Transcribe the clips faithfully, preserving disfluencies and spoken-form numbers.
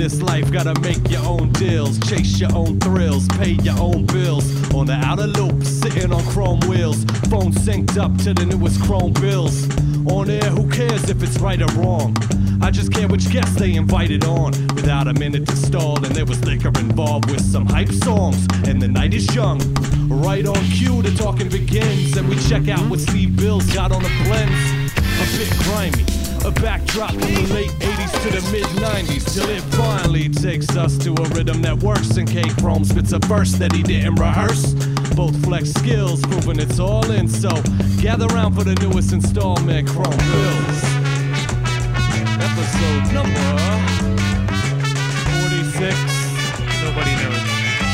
this life, gotta make your own deals, chase your own thrills, pay your own bills. On the outer loop, sitting on chrome wheels, phone synced up to the newest chrome bills. On air, who cares if it's right or wrong? I just care which guests they invited on. Without a minute to stall, and there was liquor involved with some hype songs. And the night is young. Right on cue, the talking begins, and we check out what Steve Bills got on the blends. A bit grimy, a backdrop from the late eighties to the mid nineties, till it finally takes us to a rhythm that works. And K Chrome spits a verse that he didn't rehearse. Both flex skills, proving it's all in. So gather round for the newest installment, Chrome Bills. Episode number forty-six. Nobody knows.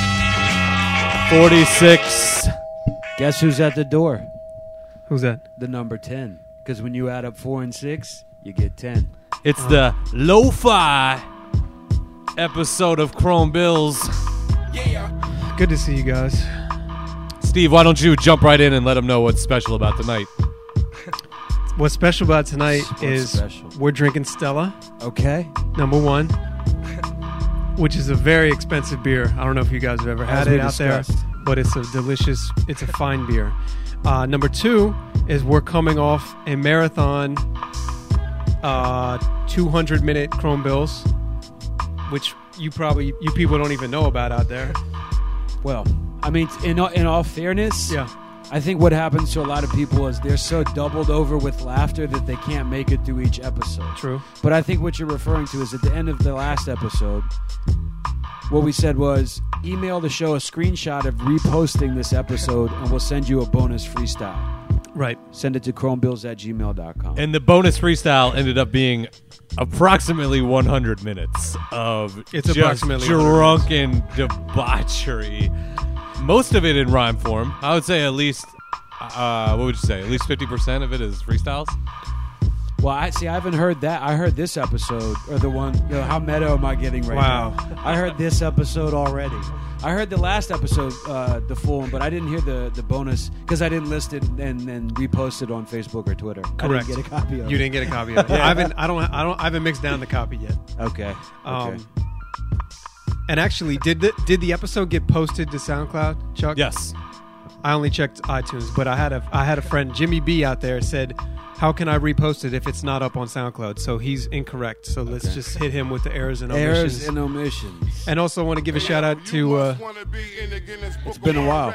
forty-six. Guess who's at the door? Who's that? The number ten. Because when you add up four and six, you get ten. It's uh. the lo-fi episode of Chrome Bills. Yeah. Good to see you guys. Steve, why don't you jump right in and let them know what's special about tonight? What's special about tonight What's is special? We're drinking Stella, Okay. number one, which is a very expensive beer. I don't know if you guys have ever had As we it out discussed. there, but it's a delicious, it's a fine beer. Uh, number two is we're coming off a marathon uh, two hundred minute Chrome Bills, which you probably, you people don't even know about out there. Well, I mean, in all, in all fairness, Yeah. I think what happens to a lot of people is they're so doubled over with laughter that they can't make it through each episode. True. But I think what you're referring to is at the end of the last episode, what we said was email the show a screenshot of reposting this episode and we'll send you a bonus freestyle. Right. Send it to chromebills at gmail dot com. And the bonus freestyle ended up being approximately one hundred minutes of It's just approximately drunken debauchery. Most of it in rhyme form. I would say at least, uh, what would you say? At least fifty percent of it is freestyles? Well, I see. I haven't heard that. I heard this episode, or the one. You know, how meta am I getting right Wow. now? I heard this episode already. I heard the last episode, uh, the full one, but I didn't hear the, the bonus because I didn't list it and then repost it on Facebook or Twitter. Correct. I didn't get a copy of You it. didn't get a copy of it. I haven't. I don't. I don't. I haven't mixed down the copy yet. Okay. Um, okay. And actually, did the did the episode get posted to SoundCloud, Chuck? Yes. I only checked iTunes, but I had a I had a friend, Jimmy B, out there said, "How can I repost it if it's not up on SoundCloud?" So he's incorrect. So let's Okay. just hit him with the errors and omissions. Errors and omissions. And also want to give a shout out to uh, It's been a while.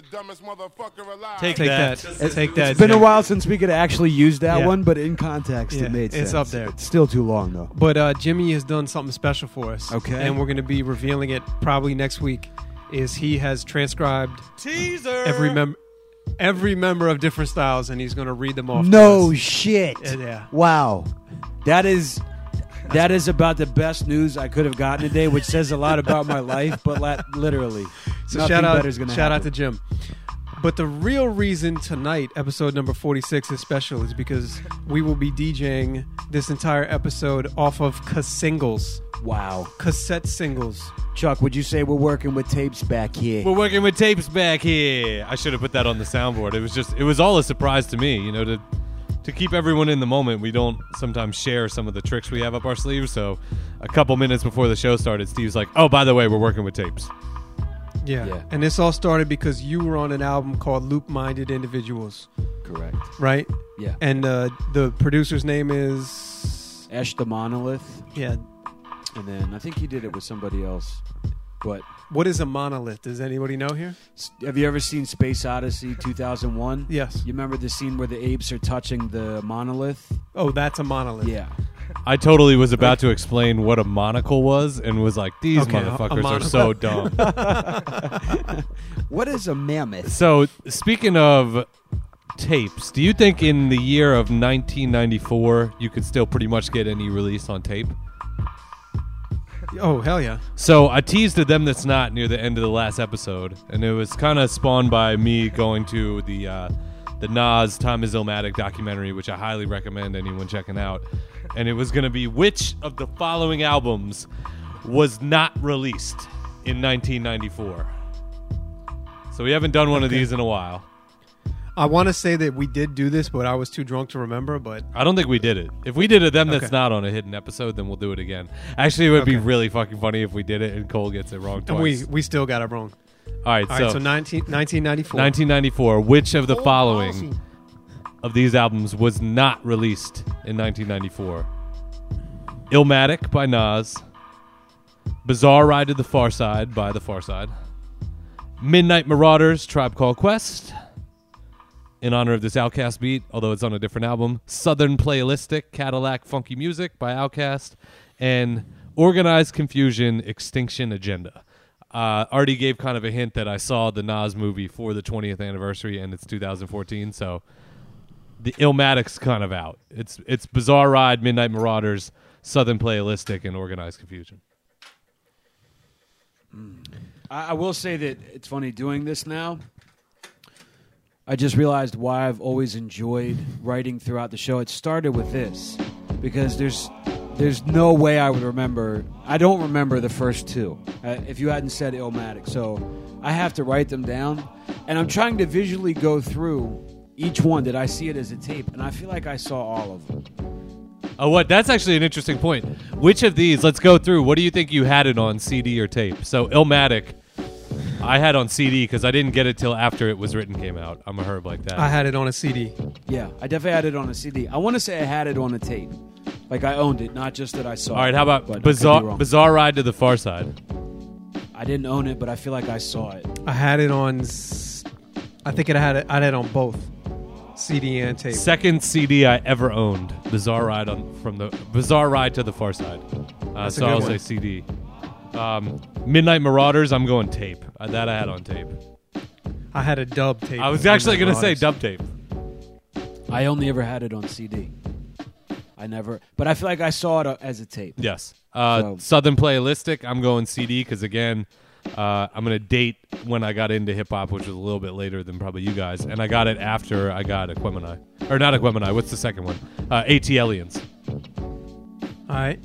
Take, take that. that. Take that. It's been a Jim. while since we could actually use that Yeah. one, but in context, Yeah, it made sense. it's up there. It's still too long, though. But uh, Jimmy has done something special for us. Okay. And we're going to be revealing it probably next week. Is he has transcribed Teaser. every member. Every member of different styles, and he's going to read them off. No to us. shit. Yeah, yeah. Wow. That is that is about the best news I could have gotten today, which says a lot about my life, but la- literally. So nothing shout out, better's gonna shout out happen. to Jim. But the real reason tonight, episode number forty-six, is special is because we will be DJing this entire episode off of singles, Wow. cassette singles. Chuck, would you say we're working with tapes back here? We're working with tapes back here. I should have put that on the soundboard. It was just, it was all a surprise to me, you know, to to keep everyone in the moment. We don't sometimes share some of the tricks we have up our sleeves. So a couple minutes before the show started, Steve's like, oh, by the way, we're working with tapes. Yeah. Yeah. And this all started because you were on an album called Loop-Minded Individuals, Correct. right? Yeah. And uh, the producer's name is... Ash the Monolith, Yeah. and then I think he did it with somebody else. But What is a monolith? Does anybody know here? s- have you ever seen Space Odyssey two thousand one? Yes. You remember the scene where the apes are touching the monolith? Oh, that's a monolith. Yeah. I totally was about to explain what a monocle was and was like, these Okay, a- a motherfuckers are monocle. so dumb. What is a mammoth? So, speaking of tapes, do you think in the year of nineteen ninety-four you could still pretty much get any release on tape? Oh, hell yeah. So I teased to them that's not near the end of the last episode, and it was kind of spawned by me going to the uh, the Nas Time Is Illmatic documentary, which I highly recommend anyone checking out. And it was going to be which of the following albums was not released in nineteen ninety-four. So we haven't done one of Okay. these in a while. I want to say that we did do this, but I was too drunk to remember. But I don't think we did it. If we did it, then that's Okay. not on a hidden episode. Then we'll do it again. Actually, it would be Okay. really fucking funny if we did it and Cole gets it wrong twice. and we we still got it wrong. All right, All so, right, so nineteen, nineteen ninety-four. nineteen ninety-four. Which of the Oh, following awesome. of these albums was not released in nineteen ninety-four? Illmatic by Nas, Bizarre Ride to the Far Side by The Far Side, Midnight Marauders, Tribe Called Quest, in honor of this Outkast beat, although it's on a different album, Southern Playlistic, Cadillac Funky Music by Outkast, and Organized Confusion, Extinction Agenda. Uh, already gave kind of a hint that I saw the Nas movie for the twentieth anniversary, and it's two thousand fourteen, so the Illmatic's kind of out. It's it's Bizarre Ride, Midnight Marauders, Southern Playlistic, and Organized Confusion. I, I will say that it's funny doing this now. I just realized why I've always enjoyed writing throughout the show. It started with this because there's there's no way I would remember. I don't remember the first two uh, if you hadn't said Illmatic. So I have to write them down, and I'm trying to visually go through each one. Did I see it as a tape? And I feel like I saw all of them. Oh, what? That's actually an interesting point. Which of these? Let's go through. What do you think you had it on, C D or tape? So Illmatic, I had on C D because I didn't get it till after It Was Written came out. I'm a herb like that. I had it on a C D. Yeah, I definitely had it on a C D. I want to say I had it on a tape. Like I owned it, not just that I saw it. All right, how about but I could be Bizarre, wrong. Bizarre Ride to the Far Side? I didn't own it, but I feel like I saw it. I had it on. s- I think it had it. I had it on both C D and tape. Second C D I ever owned. Bizarre Ride on from the Bizarre Ride to the Far Side. Uh, That's a so good I'll one. say C D. Um, Midnight Marauders, I'm going tape. Uh, that I had on tape. I had a dub tape. I was of actually going Midnight to say Marauders. dub tape. I only ever had it on C D. I never, but I feel like I saw it uh, as a tape. Yes. Uh, So- Southern Playlistic, I'm going C D because, again, uh, I'm going to date when I got into hip-hop, which was a little bit later than probably you guys. And I got it after I got Aquemini. Or not Aquemini. What's the second one? Uh, AT Aliens. All right.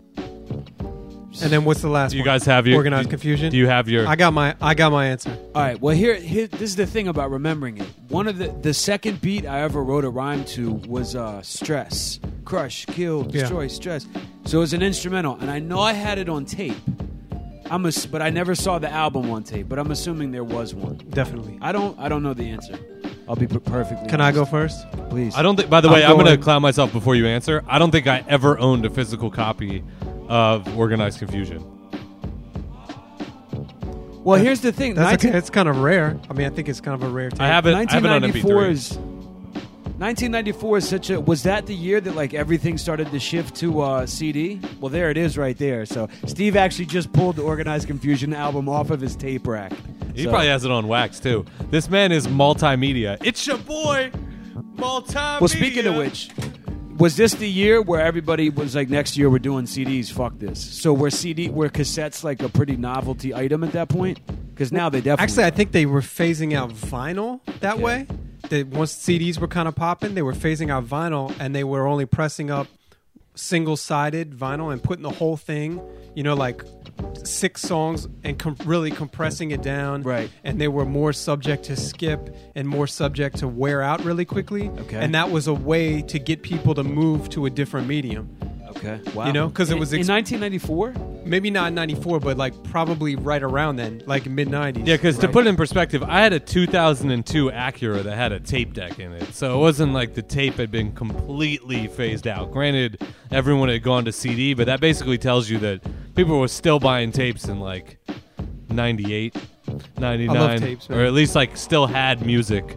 And then what's the last Do you one? guys have your... Organized do, Confusion? Do you have your... I got my I got my answer. All right. Well, here, here, this is the thing about remembering it. One of the the second beat I ever wrote a rhyme to was uh, "Stress, Crush, Kill, Destroy, Yeah. Stress." So it was an instrumental, and I know I had it on tape. I'm a, but I never saw the album on tape. But I'm assuming there was one. Definitely. I don't. I don't know the answer. I'll be per- perfectly. Can I honest. go first? Please. I don't think... By the way, I'm I'm going to going- clown myself before you answer. I don't think I ever owned a physical copy of Organized Confusion. Well, here's the thing. That's nineteen okay. It's kind of rare. I mean, I think it's kind of a rare tape. I have it, I have it on M P nineteen ninety-four three. is nineteen ninety-four is such a was that the year that like everything started to shift to uh, C D? Well, there it is right there. So Steve actually just pulled the Organized Confusion album off of his tape rack. He So- probably has it on wax, too. This man is multimedia. It's your boy, multimedia. Well, speaking of which, was this the year where everybody was like, next year we're doing C Ds? Fuck this. So were C D were cassettes like a pretty novelty item at that point? Because now they definitely Actually, I think they were phasing out vinyl that Okay. way. That once C Ds were kind of popping, they were phasing out vinyl, and they were only pressing up single-sided vinyl and putting the whole thing, you know, like six songs and com- really compressing it down. Right. And they were more subject to skip and more subject to wear out really quickly. Okay. And that was a way to get people to move to a different medium. Okay. Wow. You know, 'cause it In- was in ex- nineteen ninety-four. Maybe not in ninety-four, but like probably right around then, like mid nineties. Yeah, because to Right. put it in perspective, I had a two thousand two Acura that had a tape deck in it. So it wasn't like the tape had been completely phased out. Granted, everyone had gone to C D, but that basically tells you that people were still buying tapes in like ninety-eight, ninety-nine. tapes, man. or at least like still had music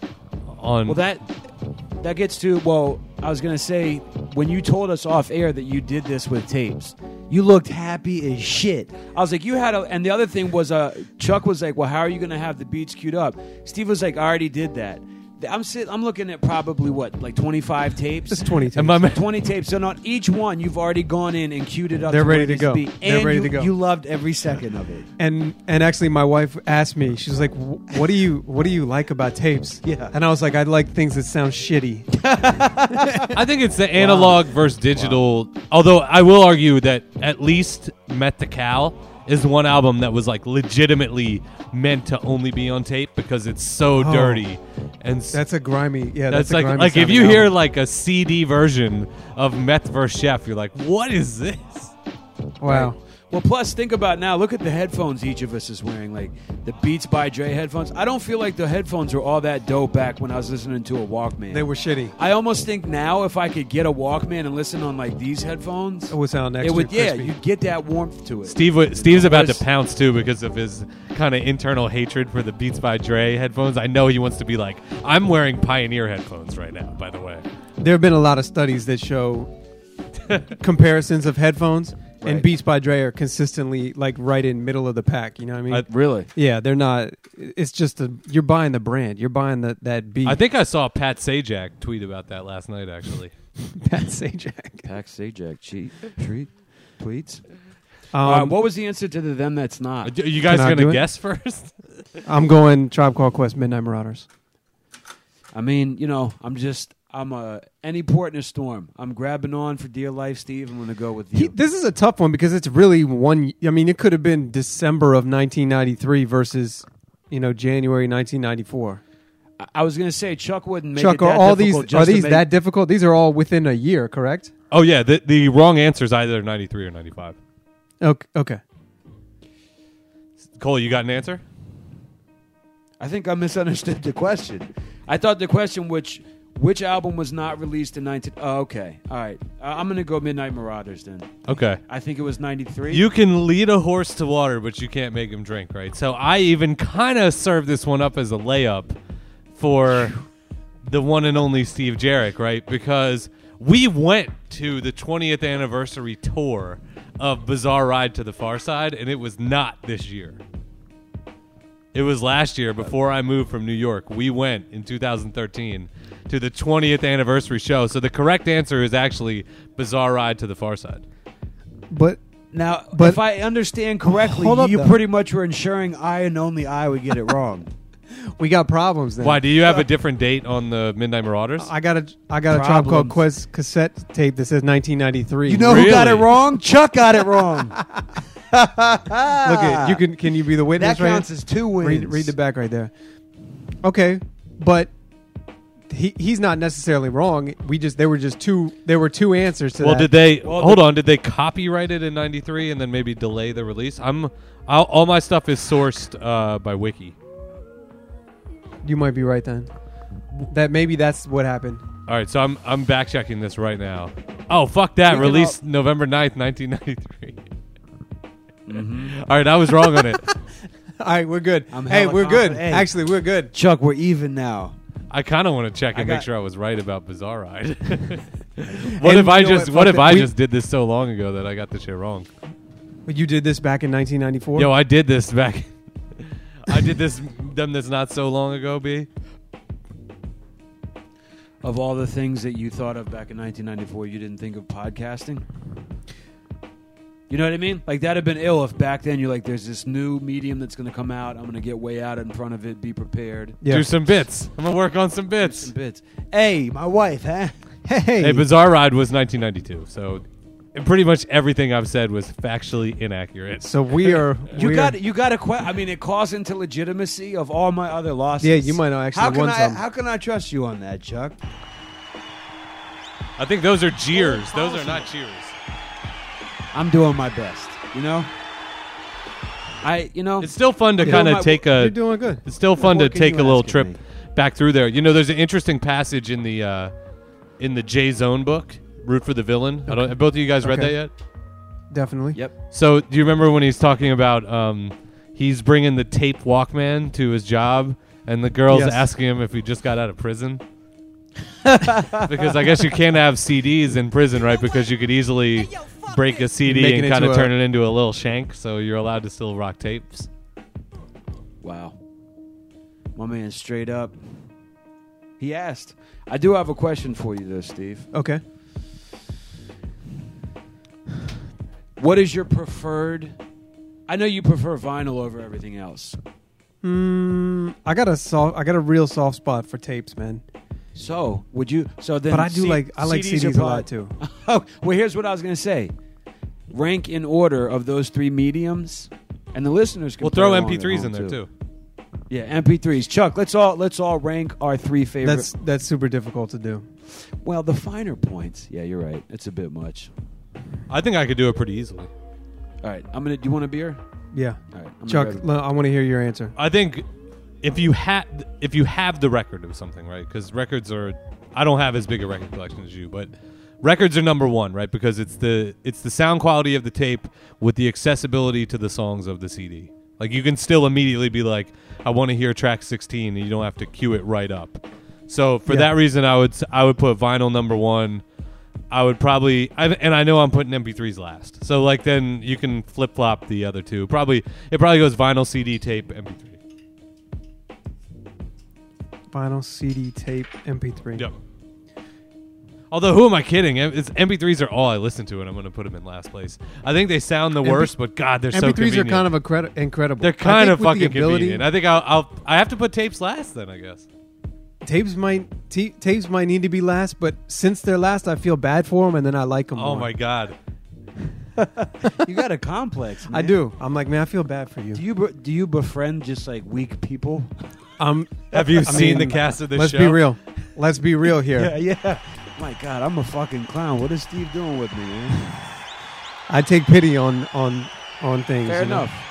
on. Well, that that gets to well. I was gonna say when you told us off air that you did this with tapes, you looked happy as shit. I was like, you had a. And the other thing was, uh, Chuck was like, well, how are you gonna have the beats queued up? Steve was like, I already did that. I'm sit, I'm looking at probably what like twenty-five tapes. It's twenty tapes. And my man- twenty tapes. So on each one, you've already gone in and queued it up. They're to where ready it to needs go. be. They're And ready you, to go. You loved every second of it. And and actually, my wife asked me. She's like, "Wh- "What do you what do you like about tapes?" Yeah. And I was like, "I like things that sound shitty." I think it's the analog versus digital. Although I will argue that at least Met the Cal is the one album that was like legitimately meant to only be on tape because it's so Oh. dirty And s- That's a grimy. Yeah, that's, that's, a like grimy like if sounding you hear album. like a C D version of Meth versus. Chef, you're like, what is this? Wow. Well, plus, think about now. Look at the headphones each of us is wearing, like the Beats by Dre headphones. I don't feel like the headphones were all that dope back when I was listening to a Walkman. They were shitty. I almost think now if I could get a Walkman and listen on like these headphones, It would sound it extra would. Yeah, crispy. you'd get that warmth to it. Steve, w- Steve's about to Whereas- pounce too because of his kind of internal hatred for the Beats by Dre headphones. I know he wants to be like, I'm wearing Pioneer headphones right now. By the way, There have been a lot of studies that show comparisons of headphones, and Right. Beats by Dre are consistently like right in middle of the pack. You know what I mean? I- Really? yeah, they're not. It's just a, you're buying the brand. You're buying the, that beat. I think I saw Pat Sajak tweet about that last night. Actually, Pat Sajak. Pack Sajak cheat treat tweets. Um, All right, what was the answer to the them that's not? Are you guys Can I do gonna it? guess first? I'm going Tribe Called Quest, Midnight Marauders. I mean, you know, I'm just I'm a any port in a storm. I'm grabbing on for dear life, Steve. I'm going to go with you. He, this is a tough one because it's really one. I mean, it could have been December of nineteen ninety-three versus, you know, January nineteen ninety-four. I- I was going to say Chuck wouldn't make Chuck, it are that all these difficult are just to these make- that difficult? These are all within a year, correct? Oh yeah, the the wrong answer is either ninety-three or ninety-five. Okay. Okay. Cole, you got an answer? I think I misunderstood the question. I thought the question which which album was not released in nineteen. Oh, okay, all right. Uh, I'm going to go Midnight Marauders then. Okay. I think it was ninety-three. You can lead a horse to water, but you can't make him drink, right? So I even kind of served this one up as a layup for the one and only Steve Jarrett, right? Because we went to the twentieth anniversary tour of Bizarre Ride to the Far Side, and it was not this year. It was last year before I moved from New York. We went in two thousand thirteen to the twentieth anniversary show. So the correct answer is actually Bizarre Ride to the Far Side. But Now, But- if I understand correctly, Hold up, you though. pretty much were ensuring I and only I would get it wrong. we got problems then. Why, do you have a different date on the Midnight Marauders? I got a I got a Tribe Called Problems. Quest cassette tape that says nineteen ninety-three. You know who got it Really? wrong? Chuck got it wrong. Look at you can can you be the witness? That right counts here? as two wins. Read, read the back right there. Okay, but he he's not necessarily wrong. We just there were just two there were two answers to Well, that. did they Well, hold the- on? Did they copyright it in ninety-three and then maybe delay the release? I'm I'll, all my stuff is sourced uh, by Wiki. You might be right then. That maybe that's what happened. All right, so I'm I'm back checking this right now. Oh, fuck that! We can Released all- November ninth, nineteen ninety-three. Mm-hmm. All right, I was wrong on it. All right, we're good. I'm hey, hella we're good. confident. Hey. Actually, we're good. Chuck, we're even now. I kind of want to check I and make got- sure I was right about Bizarre Ride. what And if I you know just what? what Fuck if that. I We- just did this so long ago that I got the shit wrong? But you did this back in nineteen ninety-four. Yo, I did this back. I did this them that's not so long ago, B. Of all the things that you thought of back in nineteen ninety-four, you didn't think of podcasting? You know what I mean? Like, that'd have been ill if back then you're like, there's this new medium that's going to come out. I'm going to get way out in front of it. Be prepared. yeah. Do some bits. I'm gonna work on some Some bits. bits. Hey, my wife, huh? Hey, Hey, Bizarre Ride was nineteen ninety-two, so and pretty much everything I've said was factually inaccurate. so we are. You we're- got you got a question. I mean, it calls into legitimacy of all my other losses. Yeah, you might not actually How can won I? some. How can I trust you on that, Chuck? I think those are jeers. Those are not cheers. I'm doing my best. You know. I. You know. It's still fun to You kind know, of my- take You're a. doing good. It's still fun What to can take you a little ask of trip me? back through there. You know, there's an interesting passage in the uh, in the J Zone book, Root for the Villain. I don't. Have both of you guys read Okay. that yet? Definitely. Yep. So, do you remember when he's talking about um, he's bringing the tape Walkman to his job, and the girl's Yes. asking him if he just got out of prison? Because I guess you can't have C Ds in prison, right? Because you could easily break a C D Make and it kind of into turn a- it into a little shank, so you're allowed to still rock tapes. Wow. My man, straight up. He asked. I do have a question for you, though, Steve. Okay. What is your preferred? I know you prefer vinyl over everything else. Mm, I got a soft. I got a real soft spot for tapes, man. So, would you? So then, But I do C- like. I like C Ds C Ds are a lot probably- too. Oh, well, here's what I was going to say. Rank in order of those three mediums, and the listeners can We'll play throw along M P at threes home, in there too. Yeah, M P threes. Chuck, let's all let's all rank our three favorite. That's that's super difficult to do. Well, the finer points. Yeah, you're right. It's a bit much. I think I could do it pretty easily. All right, I'm gonna. Do you want a beer? Yeah. All right, I'm Chuck, gonna grab- l- I want to hear your answer. I think if you had if you have the record of something, right? Because records are, I don't have as big a record collection as you, but records are number one, right? Because it's the it's the sound quality of the tape with the accessibility to the songs of the C D. Like you can still immediately be like, I want to hear track sixteen, and you don't have to cue it right up. So for Yeah. that reason, I would s- I would put vinyl number one. I would probably, I, and I know I'm putting M P threes last. So like then you can flip flop the other two. Probably it probably goes vinyl, C D, tape, M P three. Vinyl, C D, tape, M P three. Yep. Although, who am I kidding? M- It's, M P threes are all I listen to, and I'm going to put them in last place. I think they sound the M P worst, but God, they're so M P threes convenient. are kind of incredi- incredible. They're I kind think of with the fucking ability- convenient. I think I'll, I'll I have to put tapes last then, I guess. Tapes might t- tapes might need to be last, but since they're last, I feel bad for them, and then I like them. Oh more. my God. You got a complex. Man. I do. I'm like, man, I feel bad for you. Do you be- do you befriend just like weak people? Um, Have you I seen mean, the cast of this let's show? be real. Let's be real here. Yeah, yeah. My God, I'm a fucking clown. What is Steve doing with me, man? I take pity on on on things. Fair you know? enough.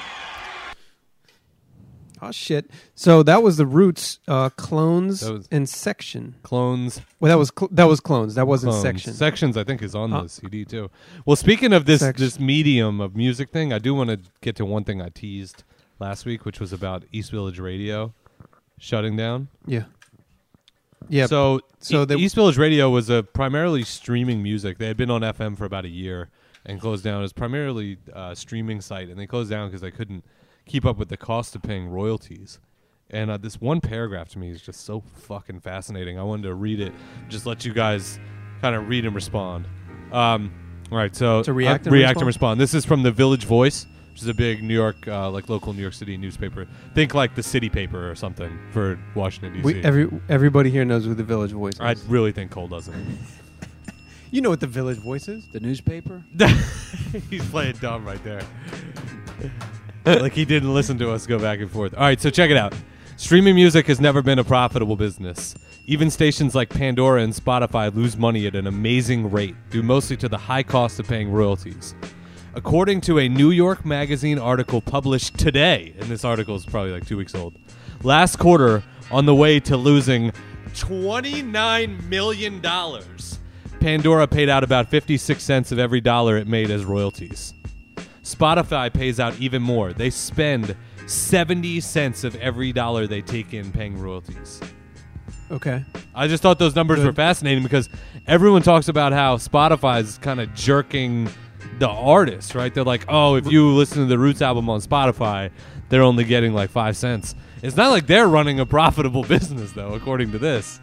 Oh shit! So that was the Roots, uh, Clones, That was- and Section. Clones. Well, that was cl- that was Clones. That wasn't Clones. Section. Sections, I think, is on Uh, the C D too. Well, speaking of this Section. this medium of music thing, I do want to get to one thing I teased last week, which was about East Village Radio shutting down. Yeah. Yeah. So, So E- they- East Village Radio was a primarily streaming music. They had been on F M for about a year and closed down. It was primarily a streaming site, and they closed down because they couldn't keep up with the cost of paying royalties. And uh, this one paragraph to me is just so fucking fascinating. I wanted to read it, just let you guys kind of read and respond. Um, all right, so To react uh, and react respond? and respond. This is from the Village Voice, which is a big New York, uh, like local New York City newspaper. Think like the City Paper or something for Washington D C. we, every everybody here knows who the Village Voice is. I really think Cole doesn't. You know what the Village Voice is? The newspaper? He's playing dumb right there. Like he didn't listen to us go back and forth. All right, so check it out. Streaming music has never been a profitable business. Even stations like Pandora and Spotify lose money at an amazing rate, due mostly to the high cost of paying royalties. According to a New York Magazine article published today, and this article is probably like two weeks old, last quarter, on the way to losing twenty-nine million dollars, Pandora paid out about fifty-six cents of every dollar it made as royalties. Spotify pays out even more. They spend seventy cents of every dollar they take in paying royalties. Okay. I just thought those numbers Good. were fascinating because everyone talks about how Spotify is kind of jerking the artists, right? They're like, oh, if you listen to the Roots album on Spotify, they're only getting like five cents. It's not like they're running a profitable business, though, according to this.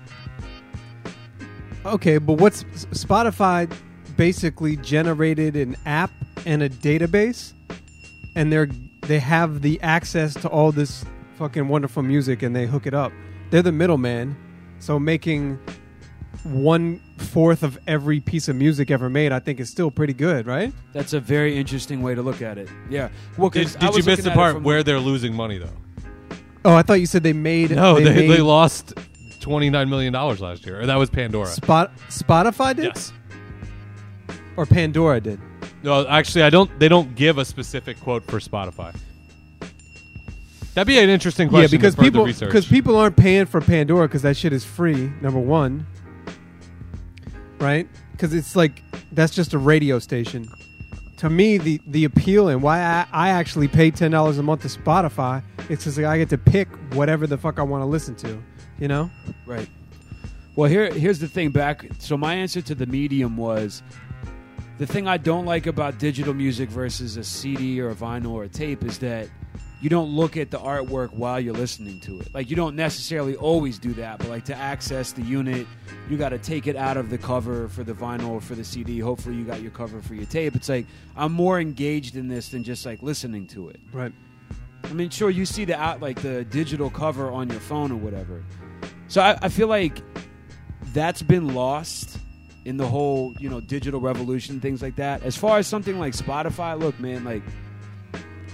Okay, but what's Spotify basically generated an app and a database, and they're they have the access to all this fucking wonderful music, and they hook it up. They're the middleman, so making one fourth of every piece of music ever made, I think, is still pretty good, right? That's a very interesting way to look at it. Yeah. Well, 'cause Did, I did you was miss looking the at it part from- where they're losing money, though? Oh, I thought you said they made. No, they, they, made lost twenty-nine million dollars last year. Or that was Pandora. Spot Spotify did, Yes. or Pandora did. No, actually, I don't. They don't give a specific quote for Spotify. That'd be an interesting question. Yeah, because to further people research. because people aren't paying for Pandora because that shit is free. Number one, right? Because it's like that's just a radio station. To me, the the appeal and why I, I actually pay ten dollars a month to Spotify is because I get to pick whatever the fuck I want to listen to. You know? Right. Well, here here's the thing. Back. So my answer to the medium was the thing I don't like about digital music versus a C D or a vinyl or a tape is that you don't look at the artwork while you're listening to it. Like, you don't necessarily always do that, but like to access the unit, you got to take it out of the cover for the vinyl or for the C D. Hopefully you got your cover for your tape. It's like I'm more engaged in this than just like listening to it. Right. I mean, sure, you see the out like the digital cover on your phone or whatever. So I, I feel like that's been lost in the whole, you know, digital revolution, things like that. As far as something like Spotify, look, man, like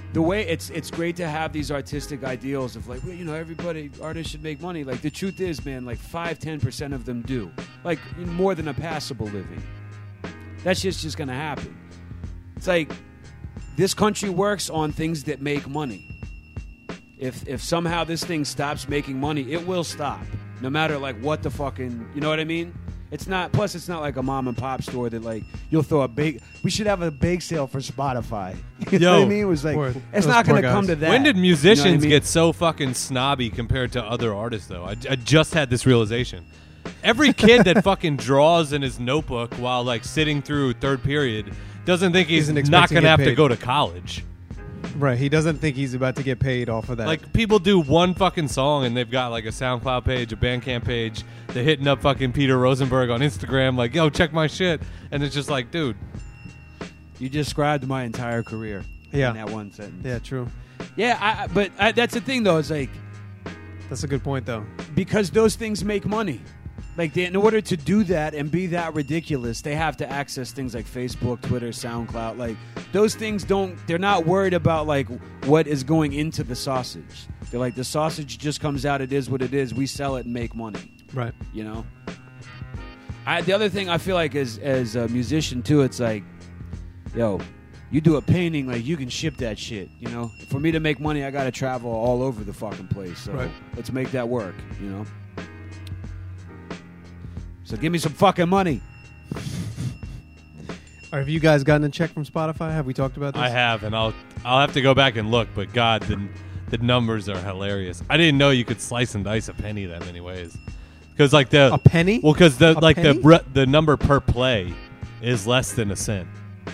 the way it's it's great to have these artistic ideals of like, well, you know, everybody artists should make money. Like the truth is, man, like five ten percent of them do, like more than a passable living. That's just just gonna happen. It's like this country works on things that make money. If if somehow this thing stops making money, it will stop. No matter like what the fucking, you know what I mean? It's not. Plus, it's not like a mom and pop store that like you'll throw a bake. We should have a bake sale for Spotify. You know Yo, what I mean? It was like Word. it's Those not poor going to guys. come to that. When did You know musicians what I mean? get so fucking snobby compared to other artists, though? I, I just had this realization. Every kid that fucking draws in his notebook while like sitting through third period doesn't think he's Isn't not expecting going to to have get to paid. go to college. Right. He doesn't think he's about to get paid off of that. Like people do one fucking song and they've got like a SoundCloud page, a Bandcamp page. They're hitting up fucking Peter Rosenberg on Instagram, like, "Yo, check my shit," and it's just like, dude, You described my entire career Yeah. in that one sentence. yeah, true. Yeah, I, I- but I, that's the thing, though. It's like That's a good point, though. because those things make money. Like they, in order to do that and be that ridiculous, they have to access things like Facebook, Twitter, SoundCloud. Like those things don't. They're not worried about like what is going into the sausage. They're like the sausage just comes out. It is what it is. We sell it and make money. Right. You know. I, the other thing I feel like as as a musician too, it's like, yo, you do a painting, like you can ship that shit. You know, for me to make money, I got to travel all over the fucking place. So Right. let's make that work. You know. So give me some fucking money. Or have you guys gotten a check from Spotify? Have we talked about this? I have, and I'll I'll have to go back and look. But God, the the numbers are hilarious. I didn't know you could slice and dice a penny that many ways. Because like the A penny? well, because the A like penny? the bre- the number per play is less than a cent,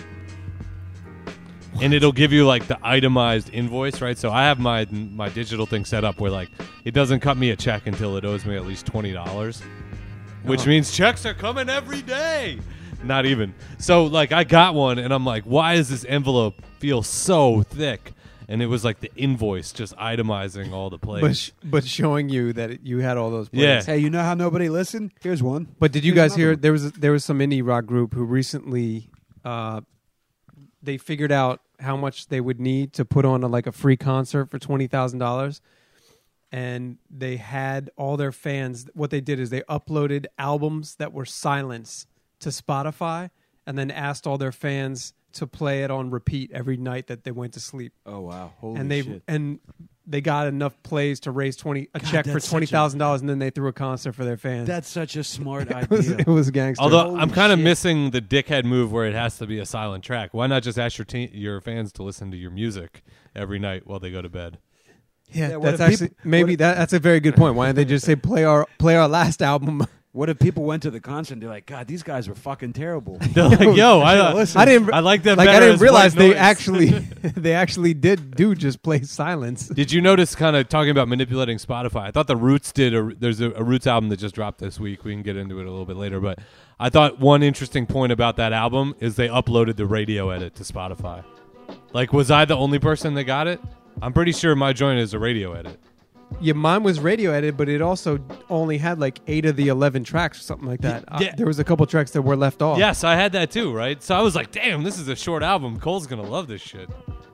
and it'll give you like the itemized invoice, right? So I have my my digital thing set up where like it doesn't cut me a check until it owes me at least twenty dollars, which Oh. means checks are coming every day. Not even. So like I got one, and I'm like, why does this envelope feel so thick? And it was like the invoice just itemizing all the plays. But, sh- but showing you that it, you had all those plays. Yeah. Hey, you know how nobody listened? Here's one. But did you Here's guys hear? another one. There was there was some indie rock group who recently, uh, they figured out how much they would need to put on a, like a free concert for twenty thousand dollars, and they had all their fans. What they did is they uploaded albums that were silenced to Spotify, and then asked all their fans to play it on repeat every night that they went to sleep. Oh wow! Holy and they shit! and they got enough plays to raise twenty a God, check for that's such a- twenty thousand dollars, and then they threw a concert for their fans. That's such a smart it was idea. it was gangster. Although Holy I'm kind of shit. missing the dickhead move where it has to be a silent track. Why not just ask your te- your fans to listen to your music every night while they go to bed? yeah, Yeah, what that's if actually people- maybe what that that's a very good point. Why don't they just say play our play our last album? What if people went to the concert and they're like, God, these guys were fucking terrible. They're like, yo, I, uh, Listen, I didn't I like that like I better didn't as realize white they noise. actually they actually did do just play silence. Did you notice, kind of talking about manipulating Spotify? I thought the Roots did. A, there's a, a Roots album that just dropped this week. We can get into it a little bit later, but I thought one interesting point about that album is they uploaded the radio edit to Spotify. Like, was I the only person that got it? I'm pretty sure my joint is a radio edit. Yeah, mine was radio edited, but it also only had like eight of the eleven tracks or something like that. Uh, Yeah. there was a couple tracks that were left off. Yes, I had that too, right? So I was like, damn, this is a short album. Cole's gonna love this shit.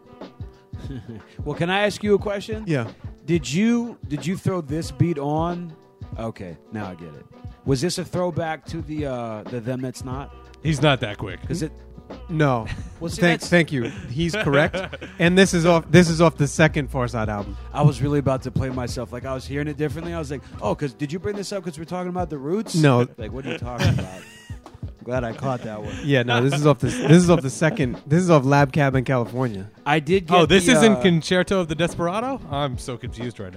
Well, can I ask you a question? Yeah. Did you did you throw this beat on? Okay, now I get it. Was this a throwback to the uh, the Them That's Not? He's not that quick. Because it. No. Well, see, thank, that's- thank you. He's correct. And this is off. This is off the second Far Side album. I was really about to play myself. Like I was hearing it differently. I was like, oh, because did you bring this up because we're talking about the Roots? No. Like, what are you talking about? I'm glad I caught that one. Yeah, no. This is off the. This is off the second. This is off Lab Cab in California. I did. Get Oh, this the, isn't uh, Concerto of the Desperado? I'm so confused right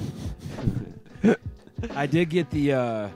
now. I did get the. Uh,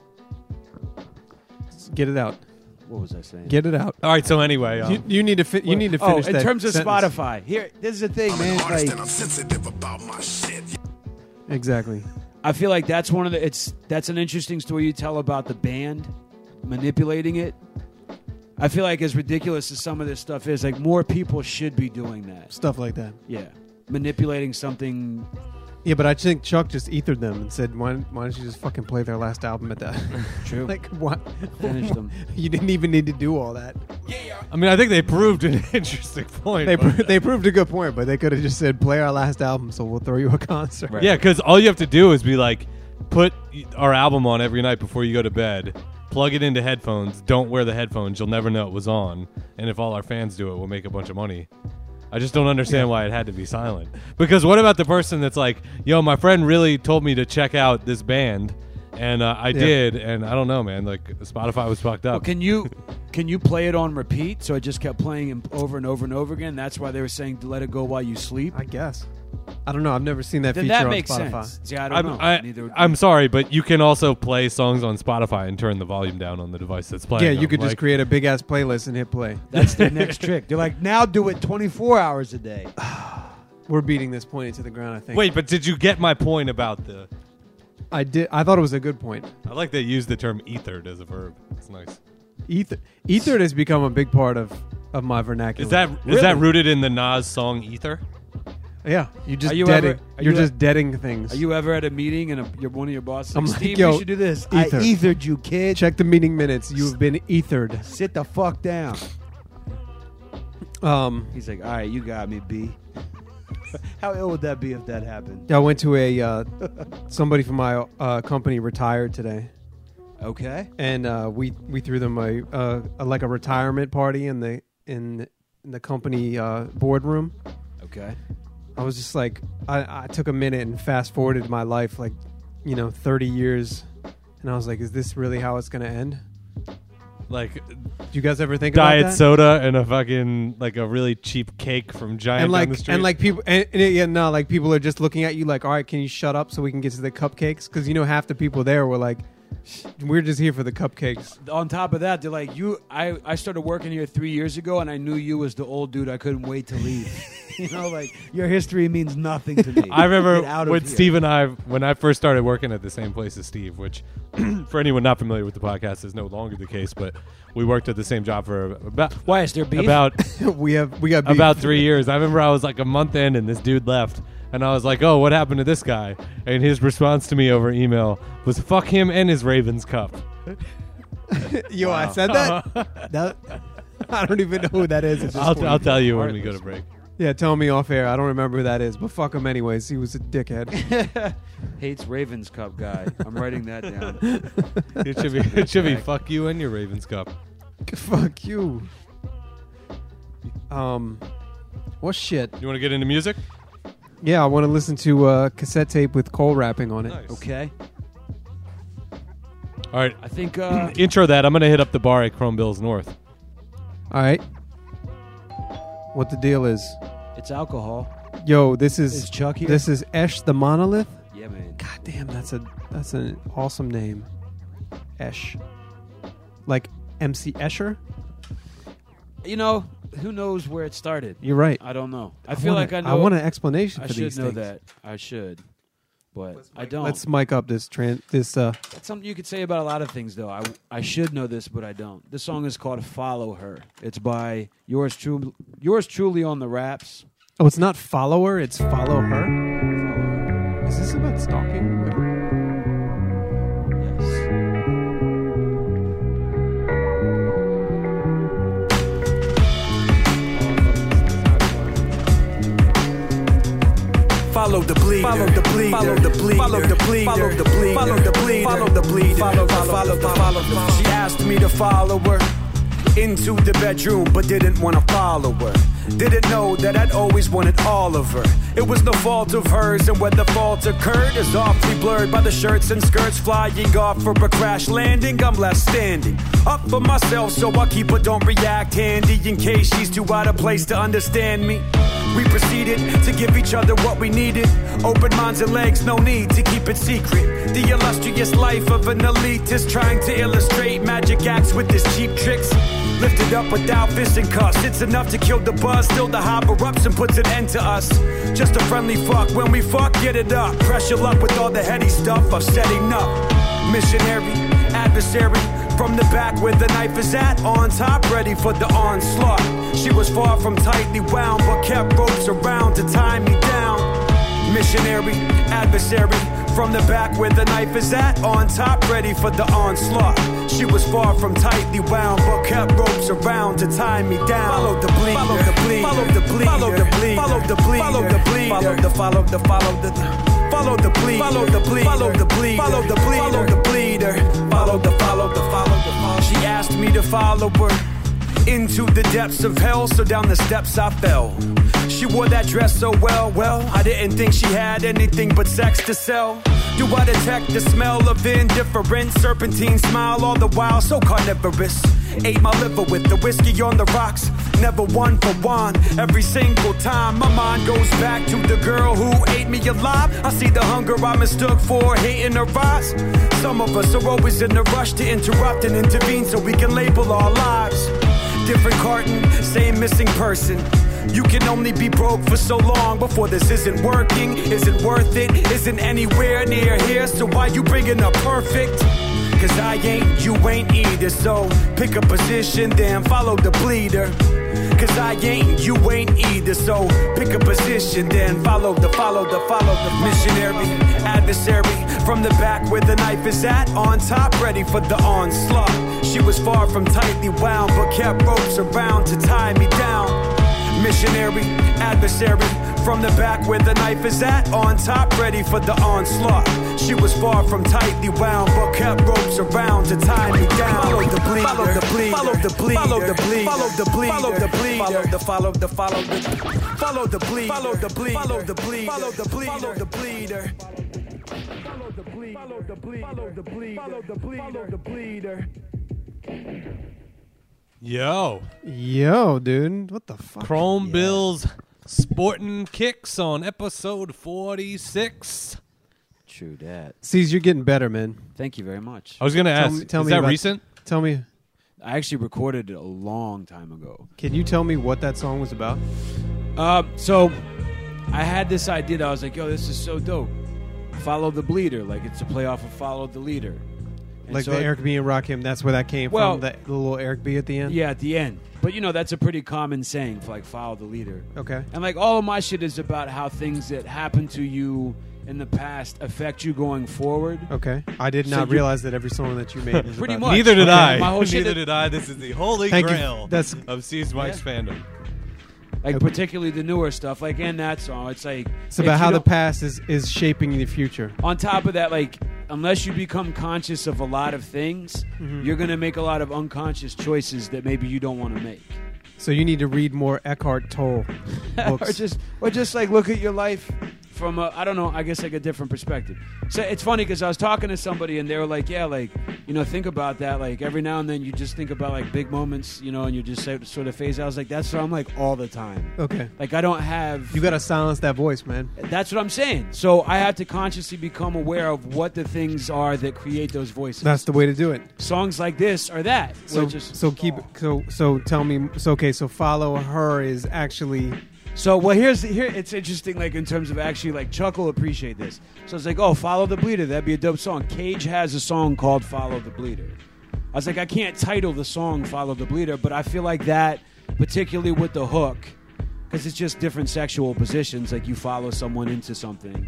Get it out. what was I saying? Get it out. All right, so anyway, um, You, you need to. Fi- you need to finish Oh, in that terms of sentence. Spotify, here, this is the thing, man. Like, I'm sensitive about my shit. Exactly. I feel like that's one of the. It's that's an interesting story you tell about the band manipulating it. I feel like as ridiculous as some of this stuff is, like more people should be doing that. Stuff like that. Yeah, manipulating something Yeah, but I think Chuck just ethered them and said, "Why, why don't you just fucking play their last album at that?" True. Like, what? Finished them. You didn't even need to do all that. I mean, I think they proved an interesting point. They but- pro- they proved a good point, but they could have just said, "Play our last album, so we'll throw you a concert." Right. Yeah, because all you have to do is be like, put our album on every night before you go to bed, plug it into headphones, don't wear the headphones, you'll never know it was on, and if all our fans do it, we'll make a bunch of money. I just don't understand why it had to be silent. Because what about the person that's like, yo, my friend really told me to check out this band, and uh, I Yeah. did, and I don't know, man, like Spotify was fucked up. Well, can you can you play it on repeat? So it just kept playing him over and over and over again. That's why they were saying to let it go while you sleep. I guess. I don't know. I've never seen that Then feature that on makes Spotify. sense. See, I don't I'm, know. I, Neither would I'm sorry, but you can also play songs on Spotify and turn the volume down on the device that's playing. Yeah, you them. could just Like, create a big ass playlist and hit play. That's their next trick. They're like, now do it twenty-four hours a day. We're beating this point into the ground, I think. Wait, but did you get my point about the? I did. I thought it was a good point. I like they use the term ethered as a verb. It's nice. Ether, ether has become a big part of, of my vernacular. Is that is Really? that rooted in the Nas song Ether? Yeah, you just Are you deading. ever- are you're you just deading things. Are you ever at a meeting and a, you're one of your bosses? I'm Like, like, Steve, yo, we should do this. Ether. I ethered you, kid. Check the meeting minutes. You've been ethered. Sit the fuck down. Um, He's like, all right, you got me, B. How ill would that be if that happened? I went to a uh, somebody from my uh, company retired today, Okay. and uh, we we threw them a, uh, a like a retirement party in the in, in the company uh, boardroom. Okay. I was just like, I, I took a minute and fast forwarded my life, like, you know, thirty years, and I was like, is this really how it's gonna end? Like Do you guys ever think diet about that? soda and a fucking like a really cheap cake from Giant and like down the street. and like people and, and yeah no like people are just looking at you like, all right, can you shut up so we can get to the cupcakes? Because you know half the people there were like, we're just here for the cupcakes. On top of that, they're like, you. I, I started working here three years ago, and I knew you as the old dude. I couldn't wait to leave. You know, like Your history means nothing to me. I remember Get out of when here. Steve and I, when I first started working at the same place as Steve, which for anyone not familiar with the podcast is no longer the case, but we worked at the same job for about why is there beef? about we have we got beef. about three years. I remember I was like a month in, and this dude left, and I was like, "Oh, what happened to this guy?" And his response to me over email was, "Fuck him and his Ravens cup." Yo, I said that. that I don't even know who that is. At this I'll, point. I'll tell you when we go to break. Yeah, tell me off air. I don't remember who that is, but fuck him anyways. He was a dickhead. Hates Ravens Cup guy. I'm writing that down. It should be. It should be. Fuck you and your Ravens cup. Fuck you. Um, what shit? You want to get into music? Yeah, I want to listen to a cassette tape with Cole rapping on it. Nice. Okay. All right. I think. Uh, Intro that. I'm gonna hit up the bar at Chrome Bills North. All right. What the deal is? it's alcohol. Yo, this is Is Chuck here? this is Esh the Monolith. Yeah, man. God damn, that's a that's an awesome name. Esh, like M C Escher. You know, who knows where it started? You're right. I don't know. I, feel wanna- like I know. I want an explanation I for should these know things. that. I should, but I don't. Let's mic up this tran- this. Uh, That's something you could say about a lot of things, though. I, I should know this, but I don't. This song is called "Follow Her." It's by yours truly, yours truly on the raps. oh, it's not follower. It's follow her. Follow her. Is this about stalking? Wait. Yes. Follow the bleeder. Follow the bleeder. Follow the bleeder. Follow the bleeder. Follow the bleeder. Follow the bleeder. Follow the bleeder. Follow the follow the follow the. She asked me to follow her into the bedroom, but didn't want to follow her. Didn't know that I'd always wanted all of her. It was no fault of hers, and where the fault occurred is awfully blurred by the shirts and skirts flying off for a crash landing. I'm left standing up for myself, so I keep her don't react handy in case she's too out of place to understand me. We proceeded to give each other what we needed. Open minds and legs, no need to keep it secret. The illustrious life of an elitist trying to illustrate magic acts with his cheap tricks. Lifted up without fists and cuffs. It's enough to kill the buzz. Still the high erupts and puts an end to us. Just a friendly fuck. When we fuck, get it up. Pressure up with all the heady stuff of setting up. Missionary, adversary. From the back where the knife is at, on top, ready for the onslaught. She was far from tightly wound, but kept ropes around to tie me down. Missionary, adversary, from the back where the knife is at, on top, ready for the onslaught. She was far from tightly wound, but kept ropes around to tie me down. Follow the bleeder, follow the bleeder, follow the bleeder, follow the bleeder, follow the bleeder, follow the bleeder, follow the, follow the, follow the, follow the bleeder, follow the bleeder, follow the bleeder, follow the bleeder, follow the bleeder, follow the, follow the, follow the, follow. She asked me to follow her into the depths of hell, so down the steps I fell. She wore that dress so well, well, I didn't think she had anything but sex to sell. Do I detect the smell of indifference? Serpentine smile all the while, so carnivorous. Ate my liver with the whiskey on the rocks. Never one for one, every single time. My mind goes back to the girl who ate me alive. I see the hunger I mistook for hating her eyes. Some of us are always in a rush to interrupt and intervene so we can label our lives. Different carton, same missing person. You can only be broke for so long before this isn't working, isn't worth it, isn't anywhere near here. So why you bringing up perfect? Cause I ain't, you ain't either. So pick a position, then follow the bleeder. Cause I ain't, you ain't either. So pick a position, then follow the, follow the, follow the missionary, adversary, from the back where the knife is at, on top, ready for the onslaught. She was far from tightly wound, but kept ropes around to tie me down. Missionary, adversary, from the back where the knife is at, on top, ready for the onslaught. She was far from tightly wound, but kept ropes around to tie me down. Follow the bleeder, follow the bleeder, follow the bleeder, follow the bleeder, follow the bleeder, follow the bleeder, follow the, follow the, follow the, follow the bleeder, follow the bleeder, follow the bleeder, follow the bleeder, follow the bleeder, follow the bleeder, follow the bleeder, follow the bleeder, follow the bleeder, follow the bleeder. Yo, Yo, dude, what the fuck? Chrome Yeah. Bills sporting kicks on episode forty-six. True that. Sees, you're getting better, man. Thank you very much. I was gonna Tell ask, me- tell is me that about- recent? Tell me, I actually recorded it a long time ago. can you tell me what that song was about? Uh, so I had this idea that I was like, yo, this is so dope. Follow the bleeder. Like, it's a play off of Follow the Leader. And Like so the it- Eric B. and Rakim, that's where that came Well- from, that little Eric B. at the end? Yeah, at the end. But, you know, that's a pretty common saying for, like, follow the leader. Okay. And, like, all of my shit is about how things that happen to you in the past affect you going forward. Okay. I did So not you- realize that every song that you made was Pretty about much. Neither did Okay, I. my whole shit Neither is- did I. This is the holy Thank you. grail That's- of Steve's Mike's fandom. Like, particularly the newer stuff. Like, in that song, it's like... It's if about you how the don't- past is, is shaping the future. On top of that, like, unless you become conscious of a lot of things, Mm-hmm. you're going to make a lot of unconscious choices that maybe you don't want to make. So you need to read more Eckhart Tolle books. or just or just like look at your life from a, I don't know, I guess like a different perspective. So it's funny because I was talking to somebody and they were like, yeah, like, you know, think about that. Like every now and then you just think about like big moments, you know, and you just say, sort of phase out. I was like, that's what I'm like all the time. Okay. Like I don't have. You got to silence that voice, man. That's what I'm saying. So I have to consciously become aware of what the things are that create those voices. That's the way to do it. Songs like this are that. So, which is- so keep so so tell me. So okay, so follow her is actually So well, here's the, here. It's interesting, like in terms of actually like Chuck will appreciate this. So it's like, oh, Follow the Bleeder, that'd be a dope song. Cage has a song called Follow the Bleeder. I was like, I can't title the song Follow the Bleeder, but I feel like that, particularly with the hook, because it's just different sexual positions. Like you follow someone into something.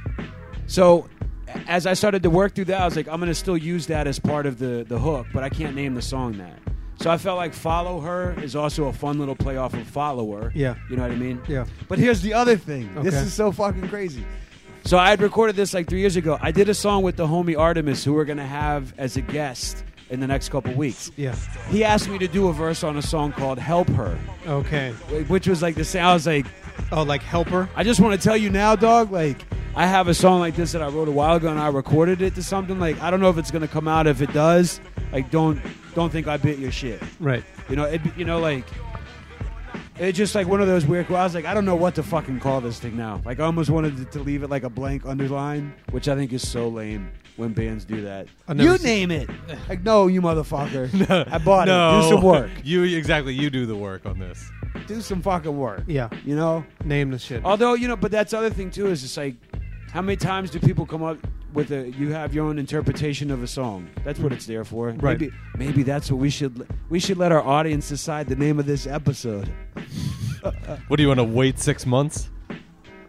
So as I started to work through that, I was like, I'm gonna still use that as part of the the hook, but I can't name the song that. So I felt like Follow Her is also a fun little play off of Follower. Yeah. You know what I mean? yeah. But here's the other thing. This Okay. is so fucking crazy. So I had recorded this like three years ago. I did a song with the homie Artemis, who we're going to have as a guest in the next couple weeks. Yeah. He asked me to do a verse on a song called Help Her, Okay. which was like the same. I was like, Oh, like helper. I just want to tell you now, dog, like, I have a song like this that I wrote a while ago and I recorded it to something. Like, I don't know if it's going to come out. If it does, like, don't don't think I bit your shit. Right. You know, it, you know, like, it's just like one of those weird. I was like, I don't know what to fucking call this thing now. Like, I almost wanted to, to leave it like a blank underline, which I think is so lame when bands do that. I've never You seen- name it. Like, no, you motherfucker. I bought no, it. Do some work. You exactly. You do the work on this. Do some fucking work. Yeah. You know? Name the shit. Although, you know, but that's the other thing too is it's like, how many times do people come up with a? You have your own interpretation of a song. That's what it's there for. Right. Maybe, maybe that's what we should. We should let our audience decide the name of this episode. What do you want to wait six months?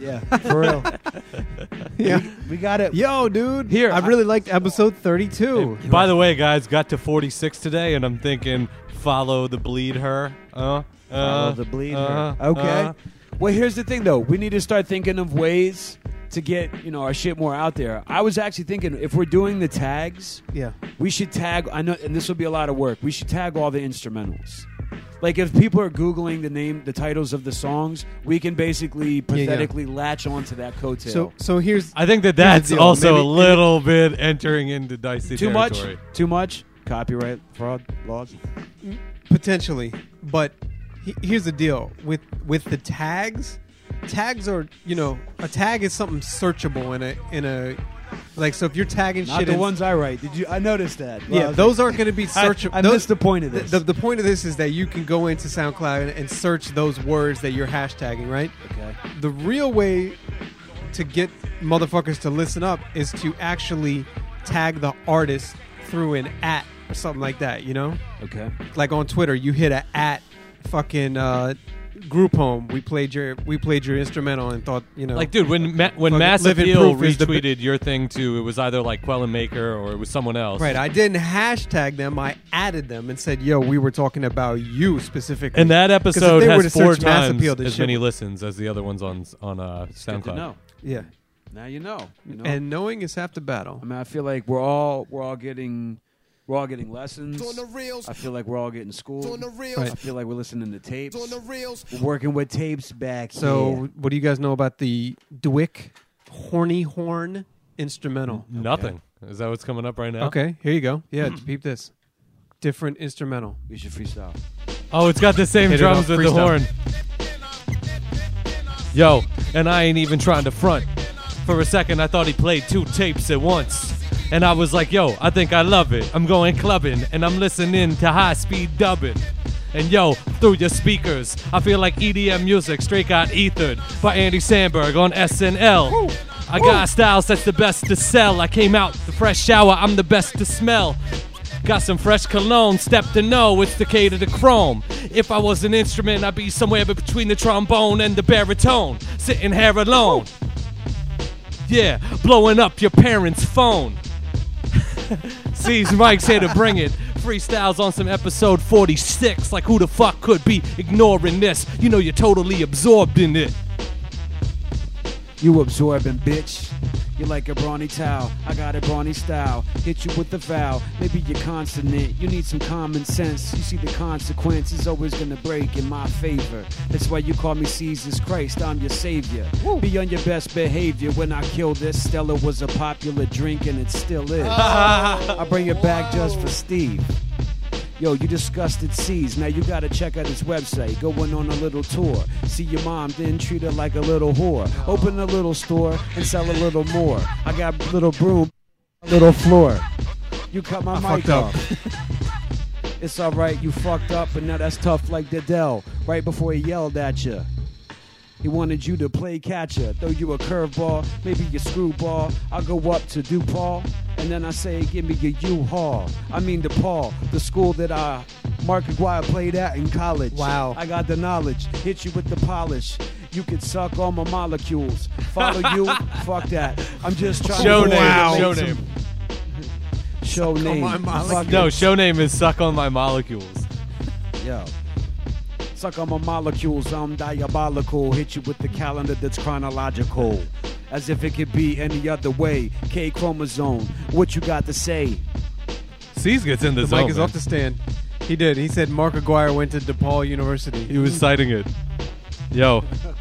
Yeah, for real. Yeah. We, we got it. Yo, dude. Here, I I- really liked episode thirty-two. Hey, by the way, guys, got to forty-six today, and I'm thinking, follow the bleed her. Uh, Follow uh, the bleed uh, her. Okay. uh. Well, here's the thing, though. We need to start thinking of ways to get you know our shit more out there. I was actually thinking if we're doing the tags, Yeah. we should tag. I know, and this will be a lot of work. We should tag all the instrumentals. Like if people are googling the name, the titles of the songs, we can basically yeah. pathetically latch onto that coattail. So so here's I think that Here's the that's deal. also Maybe- a little bit entering into dicey too much, territory. too much copyright fraud laws. potentially, but he, here's the deal with with the tags. Tags are, you know, a tag is something searchable in a in a like. So if you're tagging Not shit, the in, ones I write. Did you? I noticed that. Well, I yeah, was those aren't going to be I- searchable. I missed the point of this. The, the, the point of this is that you can go into SoundCloud and, and search those words that you're hashtagging, right? Okay. The real way to get motherfuckers to listen up is to actually tag the artist through an at or something like that, you know? Okay. Like on Twitter, you hit a at fucking uh, group home. We played your we played your instrumental and thought, you know, Like, dude, when Ma- when Fucking Massive Living Appeal Proof is the- retweeted your thing too, it was either like Quellen Maker or it was someone else. right? I didn't hashtag them. I added them and said, "Yo, we were talking about you specifically." And that 'Cause if episode they were to has four search Mass times Appeal, the as shit many would- listens as the other ones on on uh, Good to SoundCloud. know. yeah. Now you know. You know. And knowing is half the battle. I mean, I feel like we're all we're all getting we're all getting lessons. Doing the reels. I feel like we're all getting schooled. Doing the reels. Right. I feel like we're listening to tapes. Doing the reels. We're working with tapes back So, here. what do you guys know about the Dwick Horny Horn instrumental? Nothing. Is that what's coming up right now? Okay, here you go. Yeah, peep this. Different instrumental. We should freestyle. Oh, it's got the same Hit it drums off, with the freestyle. horn. Yo, and I ain't even trying to front. For a second, I thought he played two tapes at once. And I was like, yo, I think I love it. I'm going clubbing, and I'm listening to high-speed dubbing. And yo, through your speakers, I feel like E D M music straight got ethered by Andy Samberg on S N L. I got styles that's the best to sell. I came out the fresh shower, I'm the best to smell. Got some fresh cologne, step to know it's the K to the chrome. If I was an instrument, I'd be somewhere between the trombone and the baritone, sitting here alone. Yeah, blowing up your parents' phone. C's Mike's here to bring it. Freestyles on some episode forty-six. Like who the fuck could be ignoring this? You know you're totally absorbed in it. You absorbing, bitch. You're like a brawny towel. I got a brawny style. Hit you with the foul. Maybe you're consonant. You need some common sense. You see the consequence is always gonna break in my favor. That's why you call me Jesus Christ. I'm your savior. Be on your best behavior. When I killed this, Stella was a popular drink and it still is. I bring it back just for Steve. Yo, you disgusted C's. Now you gotta check out his website. Going on a little tour. See your mom, then treat her like a little whore. Open a little store and sell a little more. I got little broom, little floor. You cut my I mic fucked up. off. It's alright, you fucked up, but now that's tough like Didell. Right before he yelled at you. He wanted you to play catcher, throw you a curveball, maybe your screwball. I'll go up to DePaul, and then I say, give me your U-Haul. I mean DePaul, the school that I, Mark Aguirre played at in college. Wow. I got the knowledge, hit you with the polish. You could suck all my molecules. Follow you, fuck that. I'm just trying Show to name. Wow. Show some- name. Show name. my molecules. Fuck No, it. show name is Suck on My Molecules. Yo. Suck on my molecules, I'm diabolical. Hit you with the calendar that's chronological. As if it could be any other way. K chromosome, what you got to say? C's gets in the, The zone. mic is man. off the stand. He did. He said Mark Aguirre went to DePaul University. He was citing it. Yo.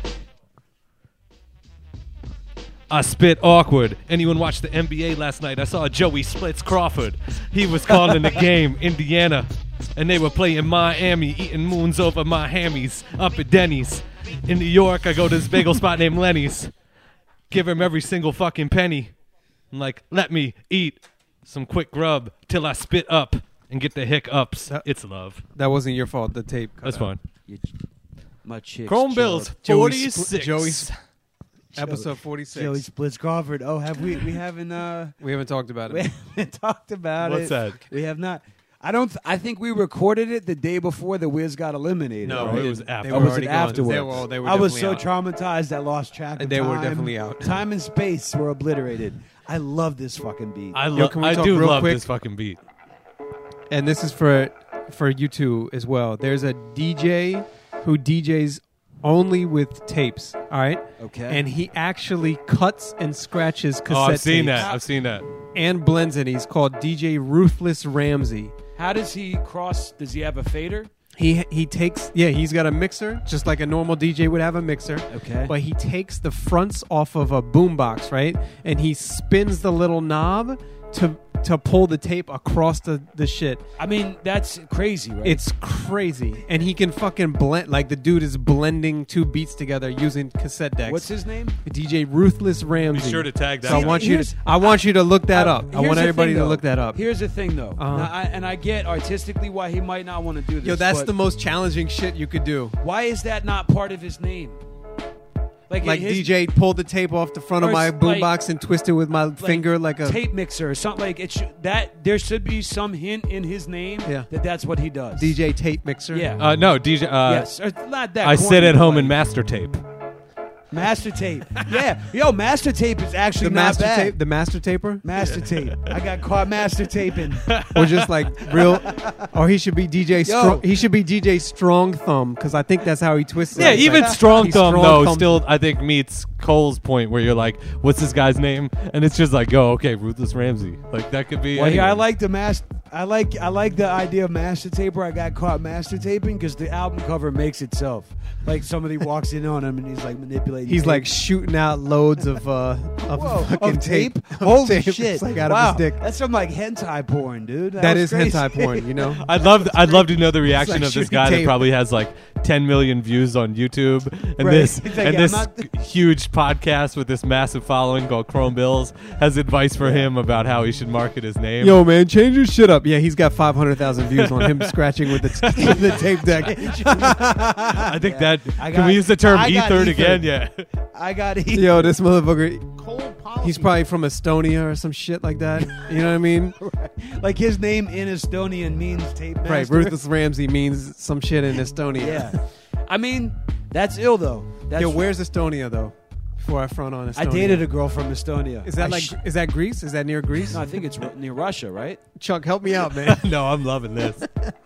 I spit awkward. Anyone watch the N B A last night? I saw Joey Splits Crawford. He was calling the game, Indiana. And they were playing Miami, eating moons over my hammies up at Denny's. In New York, I go to this bagel spot named Lenny's. Give him every single fucking penny. I'm like, let me eat some quick grub till I spit up and get the hiccups. That- It's love. That wasn't your fault. The tape. cut That's out. fine. You, my chick's Chrome chub. Bills, Joey forty-six. Spl- Joey's- Episode forty-six. Joey Splits Crawford. Oh, have we? We haven't. Uh, We haven't talked about we it. haven't talked about What's it. that? We have not. I don't. Th- I think we recorded it the day before the Wiz got eliminated. No, right? it was They after. were Oh, was already it gone. afterwards? They were, they were I was so definitely out. traumatized I lost track of And they were time. definitely out. Time and space were obliterated. I love this fucking beat. I, Yo, lo- can we I talk do real love quick? this fucking beat. And this is for for you two as well. There's a D J who D Js only with tapes. All right. Okay. And he actually cuts and scratches cassette Oh, I've seen tapes that. I've seen that. and blends it. He's called D J Ruthless Ramsey. How does he cross? Does he have a fader? He he takes yeah he's got a mixer just like a normal D J would have a mixer. Okay. But he takes the fronts off of a boombox, right? And he spins the little knob to to pull the tape across the, the shit. I mean, that's crazy, right? It's crazy. And he can fucking blend like the dude is blending two beats together using cassette decks. What's his name? D J Ruthless Ramsey. Be sure to tag that. So I one. want you Here's- to I want you to look that Uh, up. I here's want the everybody thing, to though. look that up. Here's the thing, though, Uh-huh. Now, I, and I get artistically why he might not want to do this. Yo, that's but the most challenging shit you could do. Why is that not part of his name? Like, Like his, D J pulled the tape off the front of Or my it's like- boombox and twist it with my like finger like a tape mixer or something. Like it should, that there should be some hint in his name Yeah. that that's what he does. D J tape mixer. Yeah. Uh, no, D J. Uh, yes, or not that. I corny, sit at home but and master tape. Master tape. Yeah. Yo, master tape is actually The not master bad. tape, the master taper, Master tape. I got caught master taping. or just like real, or he should be D J. Strong, he should be D J Strong Thumb because I think that's how he twists. Yeah, it. It's even like, Strong he Thumb strong though thumb- still I think meets Cole's point where you're like, what's this guy's name? And it's just like, oh, okay, Ruthless Ramsey. Like that could be. Well, yeah, I anyone. like the master. I like I like the idea of master taper. I got caught master taping because the album cover makes itself. Like somebody walks in on him and he's like manipulating. He's tape. like shooting out loads of uh of Whoa, fucking of tape. Of Holy tape. shit! It's like out wow, of his dick. that's some like hentai porn, dude. That, That was is crazy. hentai porn, you know. I'd love I'd love to know the reaction like of this shooting guy that tape. probably has like ten million views on YouTube and Right. this He's like, and yeah, this I'm not- huge podcast with this massive following called Chrome Bills has advice for him about how he should market his name. Yo, man, change your shit up. Yeah, he's got five hundred thousand views on him scratching with the, t- with the tape deck. I think that I can got- we use the term I got ethered ethered. again? Yeah. I got it. Yo, this motherfucker, Cold policy. he's probably from Estonia or some shit like that. You know what I mean? like his name in Estonian means tape master. Right, Ruthless Ramsey means some shit in Estonia. Yeah. I mean, that's ill though. That's Yo, where's Estonia though? Before I front on Estonia. I dated a girl from Estonia. Is that I like? sh- is that Greece? Is that near Greece? No, I think it's near Russia, right? Chuck, help me out, man. No, I'm loving this.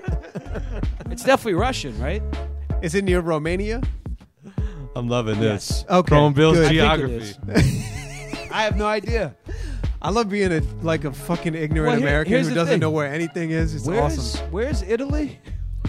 It's definitely Russian, right? Is it near Romania? I'm loving this. Yes. Okay, Chrome Bills good. I think it geography. is. I have no idea. I love being a like a fucking ignorant Well, here- American here's who the doesn't thing. know where anything is. It's Where's awesome. Where's Italy?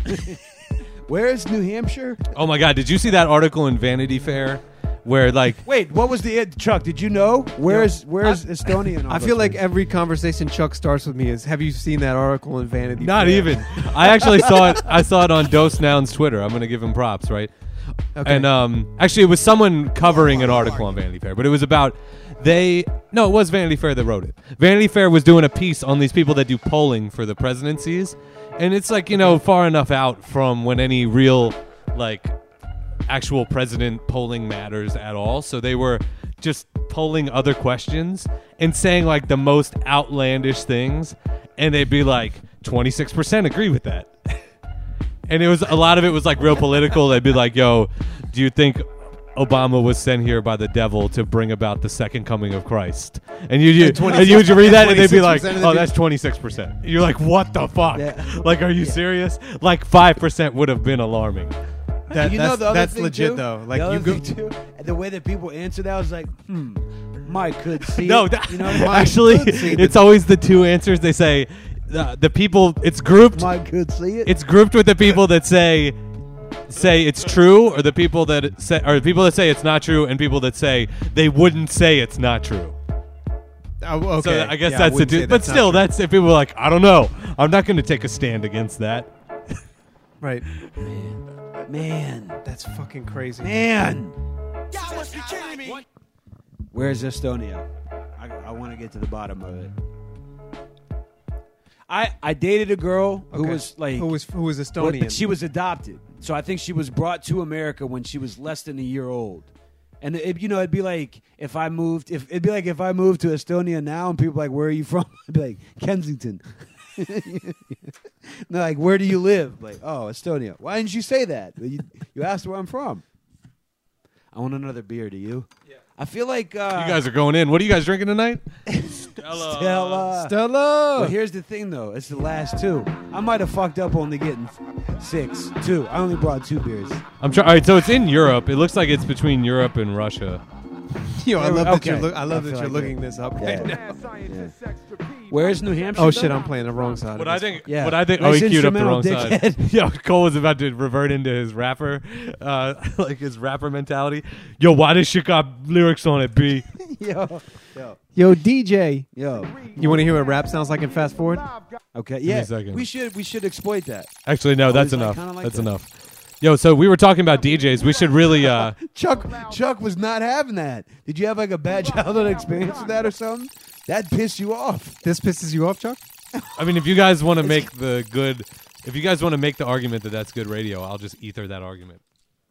Where's New Hampshire? Oh my God! Did you see that article in Vanity Fair where like Wait, what was the Chuck? Did you know? Where's Where's Estonia? in all I those feel like things? every conversation Chuck starts with me is, "Have you seen that article in Vanity?" not Fair?" even? I actually saw it. I saw it on Dose Noun's Twitter. I'm gonna give him props, right? Okay. And um, actually, it was someone covering an article on Vanity Fair, but it was about they. No, it was Vanity Fair that wrote it. Vanity Fair was doing a piece on these people that do polling for the presidencies, and it's like you know far enough out from when any real like actual president polling matters at all. So they were just polling other questions and saying like the most outlandish things, and they'd be like twenty-six percent agree with that. And it was a lot of it was like real political. They'd be like, "Yo, do you think Obama was sent here by the devil to bring about the second coming of Christ?" And you, you and you would you read that, and they'd be like, twenty-six percent of the "Oh, people- that's twenty-six percent." You're like, "What the fuck? Yeah. Like, are you serious?" Like five percent would have been alarming. That, you that's know the other that's thing legit too? though. Like the you other go. thing too, the way that people answer that was like, hmm, Mike could see. No, it. that, you know, what I mean? actually, could see the- it's always the two answers. They say uh, the people. It's grouped. Mike could see it. It's grouped with the people that say say it's true, or the people that say, or the people that say it's not true, and people that say they wouldn't say it's not true. Oh, okay. So I guess Yeah, that's the wouldn't say two. But that's not still, true. that's if people are like, I don't know. I'm not going to take a stand against that. right. man, That's fucking crazy. man. Where's Estonia? I, I want to get to the bottom of it. I I dated a girl who Okay. was like who was who was Well, Estonian? but she was adopted, so I think she was brought to America when she was less than a year old. And it, you know, it'd be like if I moved, if it'd be like if I moved to Estonia now, and people are like, "Where are you from?" I'd be like, "Kensington." No, like, where do you live? Like, oh, Estonia. Why didn't you say that? You, you asked where I'm from. I want another beer. Do you? Yeah. I feel like uh, You guys are going in. What are you guys drinking tonight? Stella. Stella. Stella. But here's the thing, though. It's the last two. I might have fucked up only getting six. Two. I only brought two beers. I'm trying. All right, so it's in Europe. It looks like it's between Europe and Russia. Yo, I love that Okay. you're, look, I love I that feel you're like looking this up Yeah. right now. Yeah. Where's New Hampshire? Oh though? shit, I'm playing the wrong side. What of I this. think, Yeah. what I think, Nice oh, he queued up the wrong instrumental, side. Yo, Cole was about to revert into his rapper, uh, like his rapper mentality. Yo, why this shit got lyrics on it, B? Yo. Yo. Yo, D J, Yo. you want to hear what rap sounds like in Fast Forward? Okay. me a Yeah. second. We should we should exploit that. Actually, no, that's Always, like, enough. kinda like that's that. enough. Yo, so we were talking about D Js. We should really, uh, Chuck Chuck was not having that. Did you have like a bad childhood experience with that or something? That pissed you off. This pisses you off, Chuck? I mean, if you guys want to make the good, if you guys want to make the argument that that's good radio, I'll just ether that argument.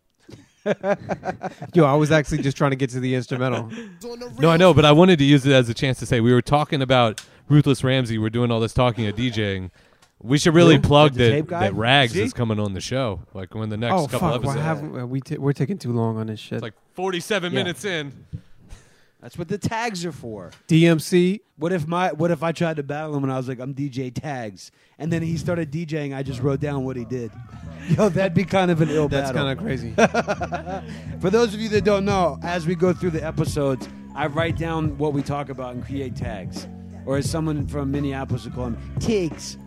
Yo, I was actually just trying to get to the instrumental. No, I know, but I wanted to use it as a chance to say we were talking about Ruthless Ramsey. We're doing all this talking at DJing. We should really Who? plug The that, tape guy? that Rags See? is coming on the show. Like when the next Oh couple fuck! Why episodes. haven't uh, we? T- we're taking too long on this shit. It's like forty-seven Yeah. minutes in. That's what the tags are for. D M C. What if my what if I tried to battle him and I was like, I'm D J Tags, and then he started DJing, I just wrote down what he did. Yo, that'd be kind of an ill That's battle. kind of crazy. For those of you that don't know, as we go through the episodes, I write down what we talk about and create tags. Or as someone from Minneapolis would call them, tags.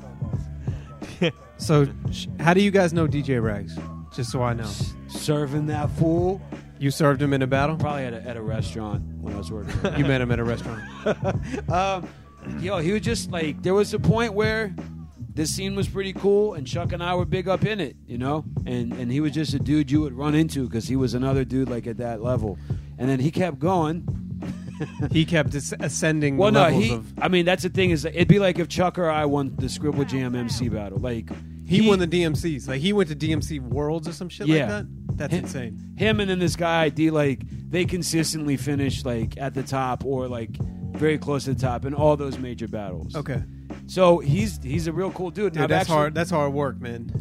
So, sh- how do you guys know D J Rags? Just so I know. Serving that fool. You served him in a battle? Probably at a, at a restaurant when I was working. You met him at a restaurant. um, yo, he was just like, there was a point where this scene was pretty cool, and Chuck and I were big up in it, you know? And and he was just a dude you would run into because he was another dude like at that level. And then he kept going. He kept as- ascending Well, no, levels he. of... I mean, that's the thing is, it'd be like if Chuck or I won the Scribble Jam M C battle. Like He, won the D M Cs. Like, he went to D M C Worlds or some shit Yeah. like that? That's Him- insane. Him and then this guy, D, like, they consistently finish, like, at the top or, like, very close to the top in all those major battles. Okay. So he's he's a real cool dude. Dude, Now, that's actually- hard. That's hard work, man.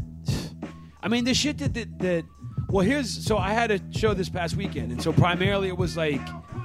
I mean, the shit that, that, that, well, here's, so I had a show this past weekend, and so primarily it was like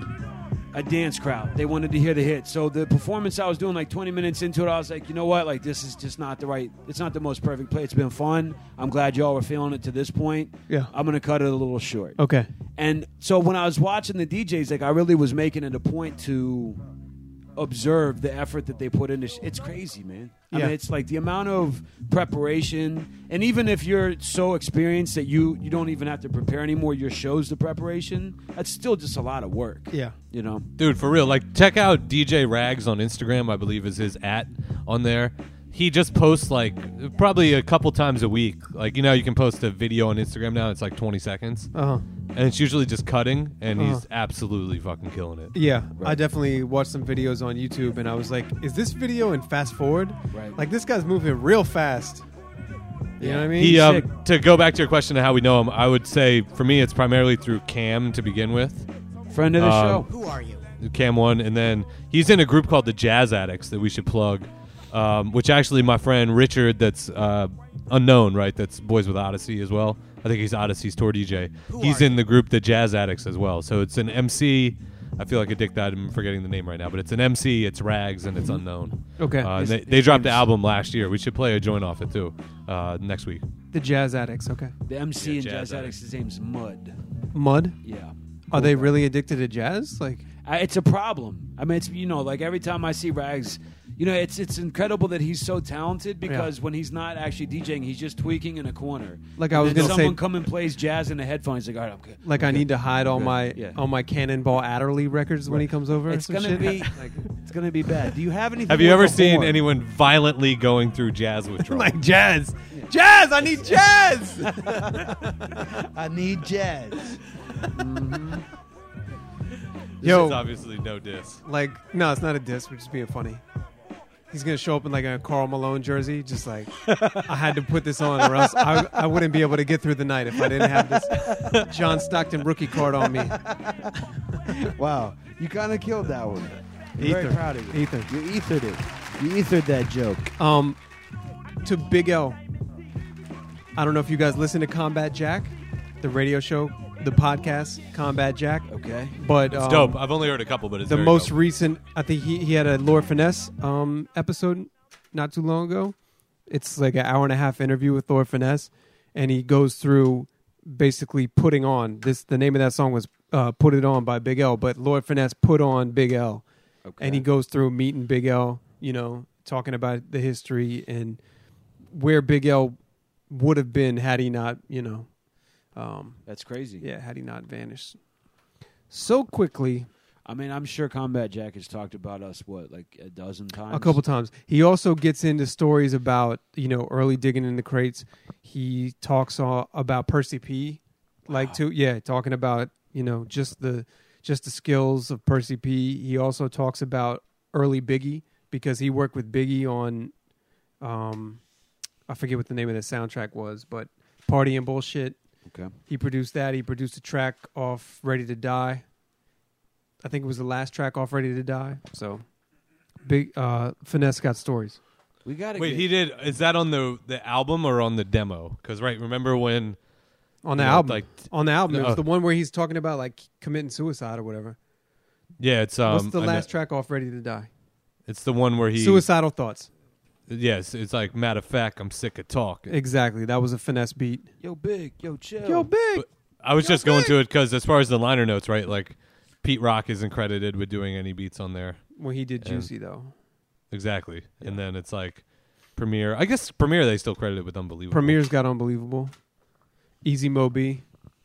a dance crowd. They wanted to hear the hit. So the performance I was doing, like twenty minutes into it, I was like, you know what? Like, this is just not the right, it's not the most perfect play. It's been fun. I'm glad y'all were feeling it to this point. Yeah. I'm going to cut it a little short. Okay. And so when I was watching the D Js, like, I really was making it a point to observe the effort that they put into sh- it's crazy, man. I Yeah. mean, it's like the amount of preparation, and even if you're so experienced that you you don't even have to prepare anymore, your show's the preparation, that's still just a lot of work. Yeah. You know? Dude, for real. Like, check out D J Rags on Instagram, I believe is his at on there. He just posts, like, probably a couple times a week. Like, you know, you can post a video on Instagram now. It's like twenty seconds. Uh-huh. And it's usually just cutting, and Uh-huh. he's absolutely fucking killing it. Yeah, I definitely watched some videos on YouTube, and I was like, "Is this video in fast forward? Right. Like, this guy's moving real fast." You know what I mean? He, sick. um, to go back to your question of how we know him, I would say for me it's primarily through Cam to begin with. Friend of the Um, show. Who are you? Cam one, and then he's in a group called the Jazz Addicts that we should plug, um, which actually my friend Richard, that's uh, unknown, right? That's Boys with Odyssey as well. I think he's Odyssey's tour D J. Who He's are in the group the Jazz Addicts as well. So it's an M C. I feel like a dick that I'm forgetting the name right now, but it's an M C. It's Rags and it's unknown. Okay. Uh, and His- they his they dropped the name's- album last year. We should play a joint off it too uh, next week. The Jazz Addicts. Okay. The M C Yeah, in Jazz Jazz Addicts. Addicts, his name's Mud. Mud. Yeah. Are they really addicted to jazz? Like, I, it's a problem. I mean, it's, you know, like every time I see Rags, you know, it's it's incredible that he's so talented because Yeah. when he's not actually DJing, he's just tweaking in a corner. Like I And was then gonna say- someone come and plays jazz in the headphones. Like, all right, I'm good. like I need to hide all Good. my Yeah. all my Cannonball Adderley records when he comes over. or It's some gonna shit? be like, it's gonna be bad. Do you have anything? Have you with ever a seen horn? anyone violently going through jazz withdrawal? like jazz. Jazz. I need jazz. I need jazz. This Yo. is obviously no diss. Like, no, it's not a diss. We're just being funny. He's gonna show up in like a Karl Malone jersey, just like I had to put this on, or else I, I wouldn't be able to get through the night if I didn't have this John Stockton rookie card on me. Wow, you kind of killed that one. I'm very Ether. proud of you. Ether. You ethered it. You ethered that joke. Um, to Big L. I don't know if you guys listen to Combat Jack, the radio show, the podcast Combat Jack. Okay. But It's um, dope. I've only heard a couple, but it's the very most dope. recent, I think he, he had a Lord Finesse um, episode not too long ago. It's like an hour and a half interview with Lord Finesse, and he goes through basically putting on this. The name of that song was uh, "Put It On" by Big L, but Lord Finesse put on Big L, Okay. and he goes through meeting Big L. You know, talking about the history and where Big L would have been had he not, you know, um, That's crazy. yeah, had he not vanished so quickly. I mean, I'm sure Combat Jack has talked about us, what, like a dozen times? A couple times. He also gets into stories about, you know, early digging in the crates. He talks all about Percy P. Like to yeah, talking about, you know, just the just the skills of Percy P. He also talks about early Biggie because he worked with Biggie on um I forget what the name of the soundtrack was, but Party and Bullshit. Okay. He produced that. He produced a track off Ready to Die. I think it was the last track off Ready to Die. So, big uh, Finesse got stories. We got to Wait, get... he did. Is that on the the album or on the demo? Because right, remember when On the you know, album. like on the album. It was uh, the one where he's talking about like committing suicide or whatever. yeah, it's um, What's the I last know- track off Ready to Die? It's the one where he Suicidal Thoughts. Yes, it's like matter of fact, I'm sick of talking. Exactly. That was a Finesse beat. Yo, Big. Yo, chill. Yo, Big. But I was just going to it because as far as the liner notes, right? Like Pete Rock isn't credited with doing any beats on there. When he did And- Juicy, though. Exactly. And then it's like Premiere. I guess Premiere they still credited with Unbelievable. Premier's got Unbelievable. Easy Mo B.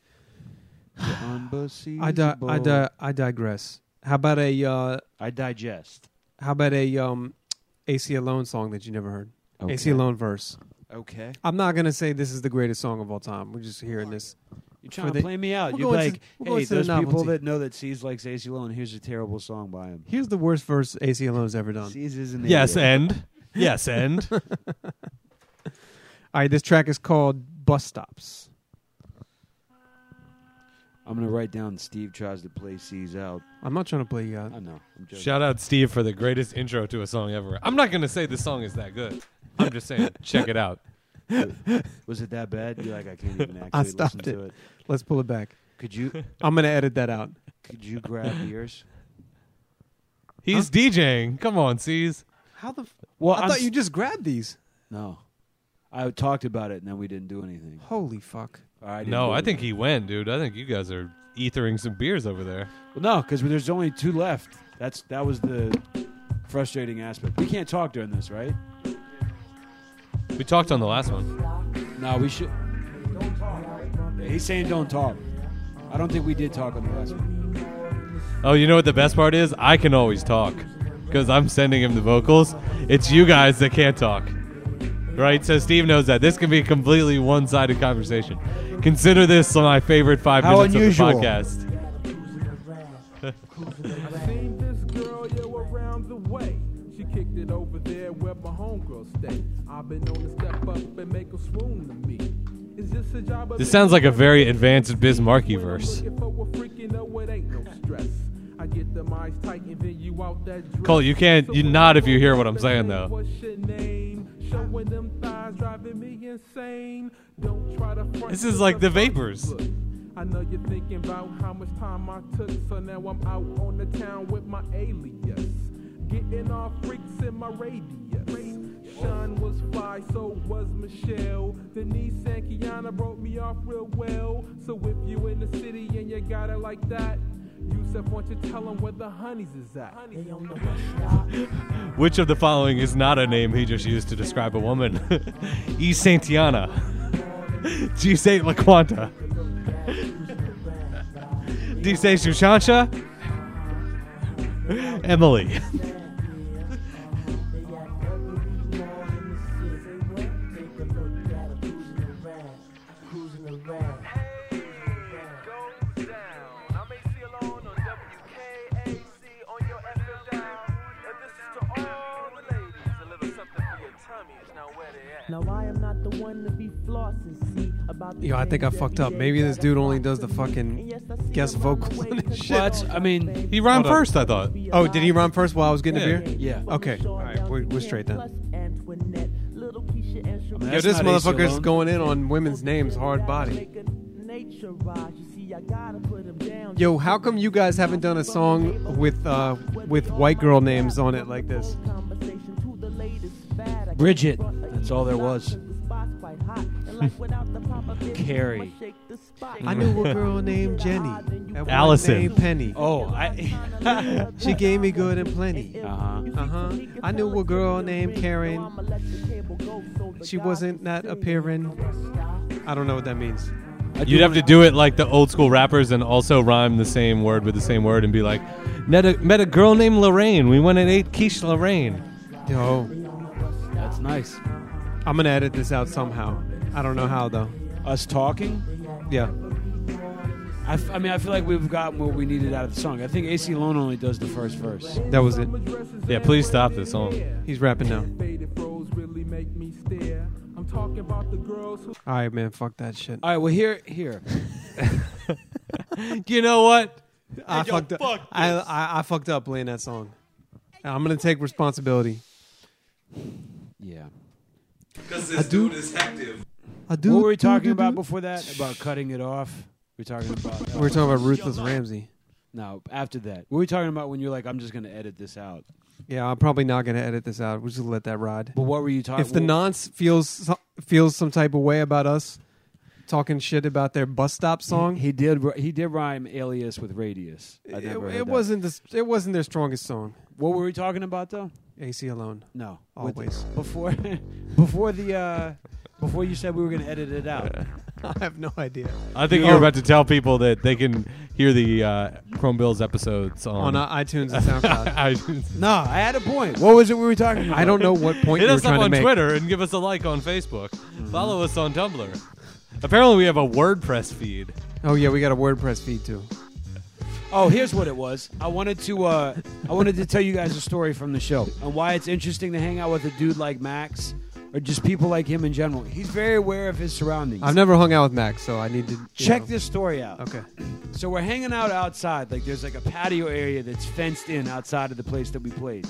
I, di- I, di- I digress. How about a uh, I digest. how about a um, A C Alone song that you never heard? Okay. A C Alone verse. Okay. I'm not gonna say this is the greatest song of all time. We're just hearing this. You're trying For to the- play me out. we're You're going like, to- we're going hey, to the those people novelty. that know that C's likes A C Alone, here's a terrible song by him. Here's the worst verse A C Alone's ever done. C's is an Yes, idiot. and yes, and All right, this track is called Bus Stops. I'm going to write down Steve tries to play C's out. I'm not trying to play you out. I know. I'm joking. shout out Steve for the greatest intro to a song ever. I'm not gonna say the song is that good. I'm just saying, check it out. Was it that bad? You're like, I can't even actually I stopped listen to it. it. Let's pull it back. Could you I'm gonna edit that out. could you grab beers? He's DJing. Come on, C's. How the? F- Well, I I'm thought s- you just grabbed these. No. I talked about it and then we didn't do anything. Holy fuck! Or I didn't No, do I think anything. he went, dude. I think you guys are ethering some beers over there. Well, no, because there's only two left. That's that was the frustrating aspect. We can't talk during this, right? We talked on the last one. No, we should. Yeah, he's saying don't talk. I don't think we did talk on the last one. Oh, you know what the best part is? I can always talk because I'm sending him the vocals. It's you guys that can't talk. Right? So Steve knows that. This can be a completely one-sided conversation. Consider this my favorite five How minutes unusual. of the podcast. I seen this girl, yo, around the way. She kicked it over there where my homegirls stay. I've been known to step up and make her swoon to me. Is this a job of This sounds like a very advanced Biz Markie verse. looking for a freak, you know it ain't no stress. I get them eyes tight and then you out that dress. Cole, you can't- you nod if you hear what I'm saying, though. What's your name? Showing them thighs driving me insane. Don't try to front This is like the Vapors. Look, I know you're thinking about how much time I took, so now I'm out on the town with my alias. Getting off freaks in my radius. Sean was fly, so was Michelle. Denise and Kiana broke me off real well. So if you in the city and you got it like that, Yusuf, why don't you tell them where the honeys is at? Which of the following is not a name he just used to describe a woman? E. Santiana. G. Saint LaQuanta. D. Saint Shushansha. Emily. Now I am not the one to be flossing. See about the Yo, I think I fucked up. Maybe this dude only does the fucking guest vocals on this shit. Well, that's, I mean, He rhymed Hold on. first, I thought. Oh, did he run first while I was getting Yeah. a beer? yeah. Okay. All right, we're, we're straight then. I mean, Yo, that's this not A C motherfucker's alone. going in on women's names, hard body. Yo, how come you guys haven't done a song with uh, with white girl names on it like this? Bridget. That's all there was. Carrie. I knew a girl named Jenny. and one Allison. named Penny. Oh, I. She gave me good and plenty. uh huh. Uh huh. I knew a girl named Karen. She wasn't not appearing. I don't know what that means. You'd have to do it like the old school rappers and also rhyme the same word with the same word and be like, met a, met a girl named Lorraine. We went and ate quiche Lorraine. Yo, That's nice. I'm gonna edit this out somehow. I don't know how though. Us talking. Yeah. I, f- I mean, I feel like we've gotten what we needed out of the song. I think A C alone only does the first verse. That was it. Yeah, please stop this song. He's rapping now. Faded froze really make me stare. I'm talking about the girls who All right, man. Fuck that shit. All right. Well, here, here. You know what? I Yo, fucked up. fuck I, this. I I fucked up playing that song. I'm gonna take responsibility. Yeah. Because this dude is hectic. I do. What were we do, talking do, about do. before that? About cutting it off? We were talking about. Uh, We were talking about Ruthless Ramsey. No, after that. What were we talking about when you're like, I'm just going to edit this out? Yeah, I'm probably not gonna edit this out. We'll just let that ride. But what were you talking? If the nonce feels so- feels some type of way about us talking shit about their bus stop song, he did. ri- He did rhyme alias with radius. I it, never heard it that. wasn't the, it wasn't their strongest song. What were we talking about though? A C alone. No, With- Always. before, before the uh, before you said we were going to edit it out. I have no idea. I think Oh. you're about to tell people that they can hear the uh, Chrome Bills episodes On on, uh, iTunes and SoundCloud. iTunes. No, I had a point. What was it we were talking about? I don't know what point Hit you were us up trying to on make. Twitter and give us a like on Facebook. Follow us on Tumblr. Apparently, we have a WordPress feed. Oh yeah, we got a WordPress feed too. Oh, here's what it was. I wanted to uh, I wanted to tell you guys a story from the show and why it's interesting to hang out with a dude like Max or just people like him in general. He's very aware of his surroundings. I've never hung out with Max, so I need to you Check know. this story out. Okay. So we're hanging out outside. Like there's like a patio area that's fenced in outside of the place that we played.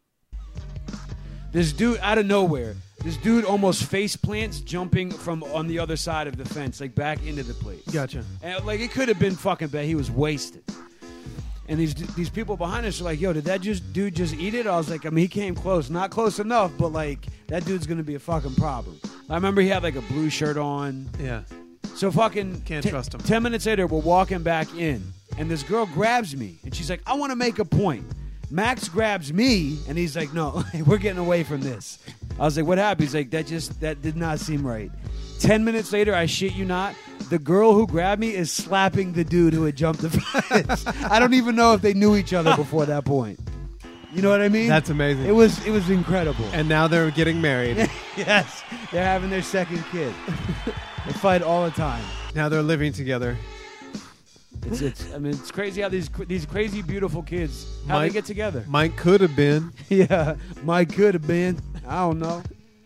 This dude out of nowhere, this dude almost face plants jumping from on the other side of the fence, like back into the place. Gotcha. And like it could have been fucking bad. He was wasted. And these these people behind us are like, "Yo, did that just dude just eat it?" I was like, "I mean, he came close, not close enough, but like that dude's gonna be a fucking problem." I remember he had like a blue shirt on. Yeah. So fucking Can't te- trust him. Ten minutes later, we're walking back in, and this girl grabs me, and she's like, "I want to make a point." Max grabs me, and he's like, "No, we're getting away from this." I was like, "What happened?" He's like, "That just that did not seem right." Ten minutes later, I shit you not, the girl who grabbed me is slapping the dude who had jumped the fence. I don't even know if they knew each other before that point. You know what I mean? That's amazing. It was it was incredible. And now they're getting married. Yes, they're having their second kid. They fight all the time. Now they're living together. It's, it's I mean, it's crazy how these cr- these crazy beautiful kids how Mike- they get together. Mike could have been. Yeah, Mike could have been. I don't know.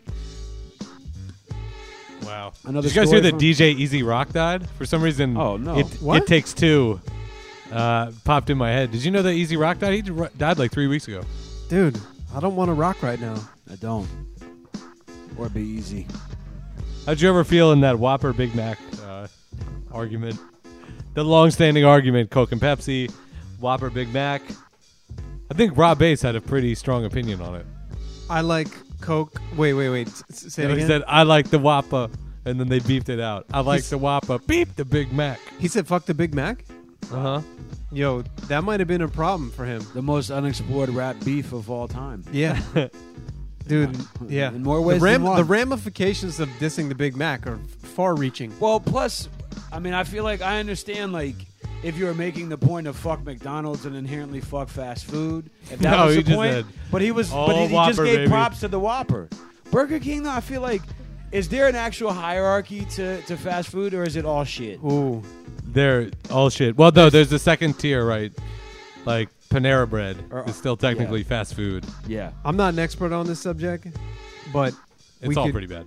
Wow. Another Did you guys story hear that from- D J Easy Rock died? For some reason, Oh, no. It, What? It Takes Two uh, popped in my head. Did you know that Easy Rock died? He d- died like three weeks ago. Dude, I don't want to rock right now. I don't. Or be easy. How'd you ever feel in that Whopper Big Mac uh, argument? The long-standing argument, Coke and Pepsi, Whopper Big Mac. I think Rob Bass had a pretty strong opinion on it. I like Coke. Wait, wait, wait. S- s- say You it know, he again. said, I like the Whopper, and then they beeped it out. I like He's- the Whopper, beep the Big Mac. He said, "Fuck the Big Mac." Uh-huh. Yo, that might have been a problem for him. The most unexplored rap beef of all time. Yeah. Dude, yeah. In more ways the, than one. the ramifications of dissing the Big Mac are far-reaching. Well, plus, I mean, I feel like I understand, like, if you were making the point of fuck McDonald's and inherently fuck fast food, if that No, was he the just point. said, But he was, all but he, he just Whopper, gave baby. props to the Whopper. Burger King, though, I feel like, is there an actual hierarchy to, to fast food, or is it all shit? Ooh. They're all shit. Well, no, there's the second tier, right? Like Panera Bread Or- is still technically fast food. Yeah. I'm not an expert on this subject, but It's we all could, pretty bad.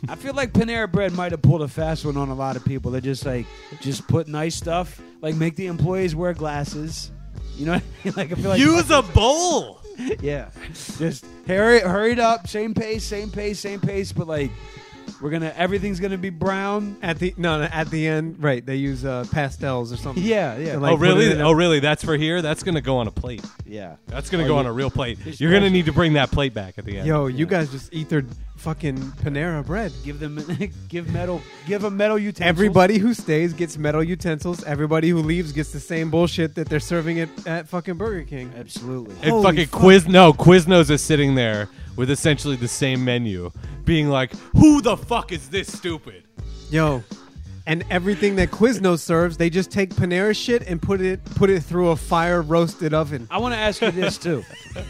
I feel like Panera Bread might have pulled a fast one on a lot of people. They're just like, just put nice stuff, like make the employees wear glasses. You know what I mean? Like I feel like Use a bowl. yeah, just hurry, hurried up, same pace, same pace, same pace, but like we're gonna, everything's gonna be brown. At the no, no at the end, right? They use uh, pastels or something. Yeah, yeah. And, like, oh put it really? in a- Oh really? That's for here. That's gonna go on a plate. Yeah, That's gonna Oh, go yeah. on a real plate. It's You're gonna special. need to bring that plate back at the end. Yo, you guys just eat their fucking Panera Bread. give them, give metal, give them metal utensils. Everybody who stays gets metal utensils. Everybody who leaves gets the same bullshit that they're serving it at fucking Burger King. absolutely. And Holy fucking fuck. Quiz no Quiznos is sitting there with essentially the same menu, being like, "Who the fuck is this stupid?" Yo, and everything that Quiznos serves, they just take Panera shit and put it put it through a fire roasted oven. I want to ask you this too.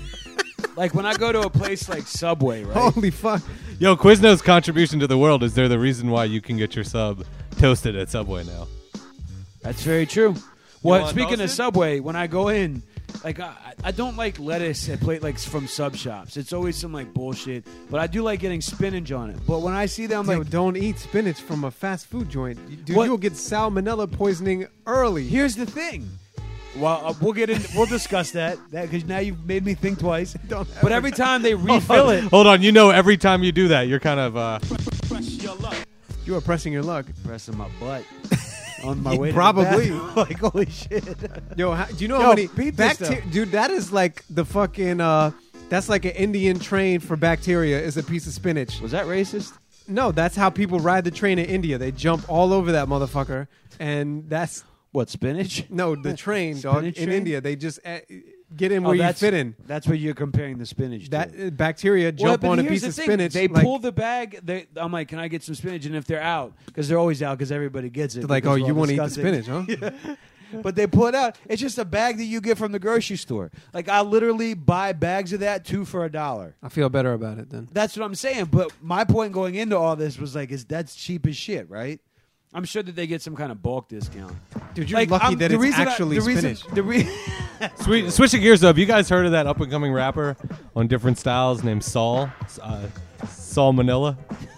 Like when I go to a place like Subway, right? Holy fuck! Yo, Quiznos' contribution to the world is they're the reason why you can get your sub toasted at Subway now. That's very true. Well, want speaking of toasted? Subway, when I go in, like I, I don't like lettuce at plate like from sub shops. It's always some like bullshit. But I do like getting spinach on it. But when I see them, Yo, like, don't eat spinach from a fast food joint, dude. What? You'll get salmonella poisoning early. here's the thing. Well, uh, we'll get in. We'll discuss that. That because now you've made me think twice. Don't But ever- every time they refill it, Hold on, you know, every time you do that, you're kind of uh, You are pressing your luck. pressing my butt on my way. to the Probably. bathroom. Like holy shit. Yo, how, do you know Yo, how many beat this bacteria? stuff. Dude, that is like the fucking. Uh, that's like an Indian train for bacteria. Is a piece of spinach. Was that racist? No, that's how people ride the train in India. They jump all over that motherfucker, and that's What spinach? no the train, dog. Spinach In train? India, they just uh, get in Oh, where you that's- fit in. That's what you're comparing the spinach That to. uh, bacteria Well, jump but on a here's piece the of thing. spinach. They like, pull the bag. They, I'm like, can I get some spinach? And if they're out, because they're always out, because everybody gets it. like, because oh, we're you all want to eat the discussing. spinach, huh? But they pull it out. It's just a bag that you get from the grocery store. Like I literally buy bags of that two for a dollar. I feel better about it then. That's what I'm saying. But my point going into all this was like, is that's cheap as shit, right? I'm sure that they get some kind of bulk discount. Dude, you're Like, lucky I'm- that the it's reason I- actually the reason, spinach. The re- Sweet, switching gears though. Have you guys heard of that up and coming rapper on different styles named Saul? Uh, Saul Manila.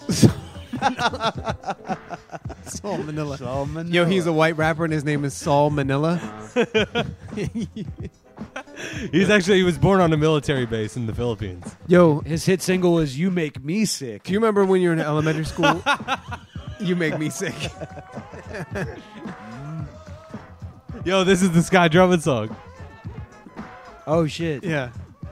Saul Manila. Saul Manila. Yo, he's a white rapper and his name is Saul Manila. He's actually he was born on a military base in the Philippines. Yo, His hit single was "You Make Me Sick." do you remember when you were in elementary school? You make me sick. Yo, this is the Sky Drummond song. Oh shit! Yeah.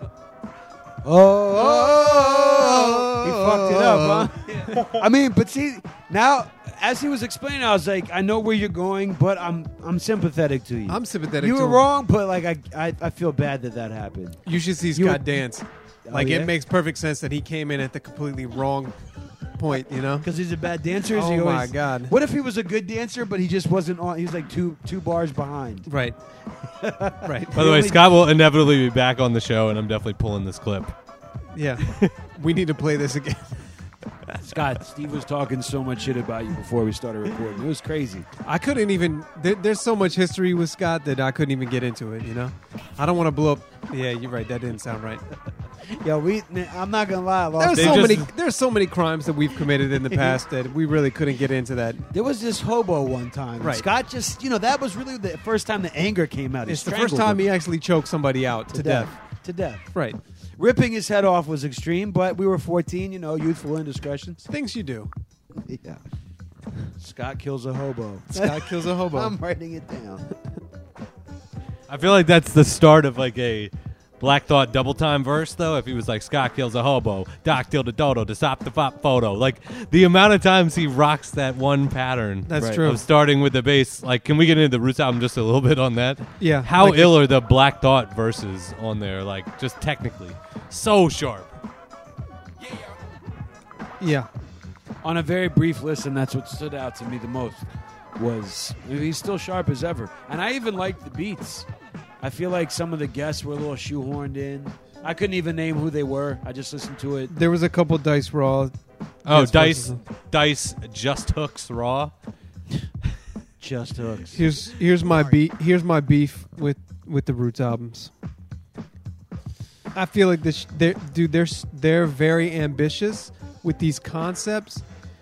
Oh, he fucked it up, huh? I mean, but see, now as he was explaining, I was like, I know where you're going, but I'm I'm sympathetic to you. I'm sympathetic You to were him. wrong, but like I, I I feel bad that that happened. You should see You- Scott dance. Like yeah? it makes perfect sense that he came in at the completely wrong point. You know. Because he's a bad dancer. Is Oh he my always- God. What if he was a good dancer, but he just wasn't on? He was like two two bars behind. Right. right. By the way, Scott will inevitably be back on the show, and I'm definitely pulling this clip. Yeah. We need to play this again. Scott, Steve was talking so much shit about you before we started recording. It was crazy. I couldn't even. There, there's so much history with Scott that I couldn't even get into it. You know. I don't want to blow up. Yeah, you're right. That didn't sound right. Yo, we. I'm not gonna lie. I lost There's They so just- many. There's so many crimes that we've committed in the past that we really couldn't get into that. There was this hobo one time. and Right. Scott just, you know, that was really the first time the anger came out. He It's the first strangled time him he actually choked somebody out to, to death. death. To death. Right. Ripping his head off was extreme, but we were fourteen, you know, youthful indiscretions. Things you do. Yeah. Scott kills a hobo. Scott kills a hobo. I'm writing it down. I feel like that's the start of like a Black Thought double time verse, though. If he was like Scott kills a hobo, Doc killed a dodo to stop the fop photo. Like the amount of times he rocks that one pattern. That's Right. true. Of starting with the bass. Like, can we get into the Roots album just a little bit on that? Yeah. How like ill are the Black Thought verses on there? Like, just technically, so sharp. Yeah. On a very brief listen, that's what stood out to me the most. Was he's still sharp as ever, and I even liked the beats. I feel like some of the guests were a little shoehorned in. I couldn't even name who they were. I just listened to it. There was a couple Dice Raw. Oh, Yes, Dice, verses. Dice, Just Hooks Raw. Just hooks. Here's here's my beef. Here's my beef with with the Roots albums. I feel like this, they're, dude. They're s- they're very ambitious with these concepts,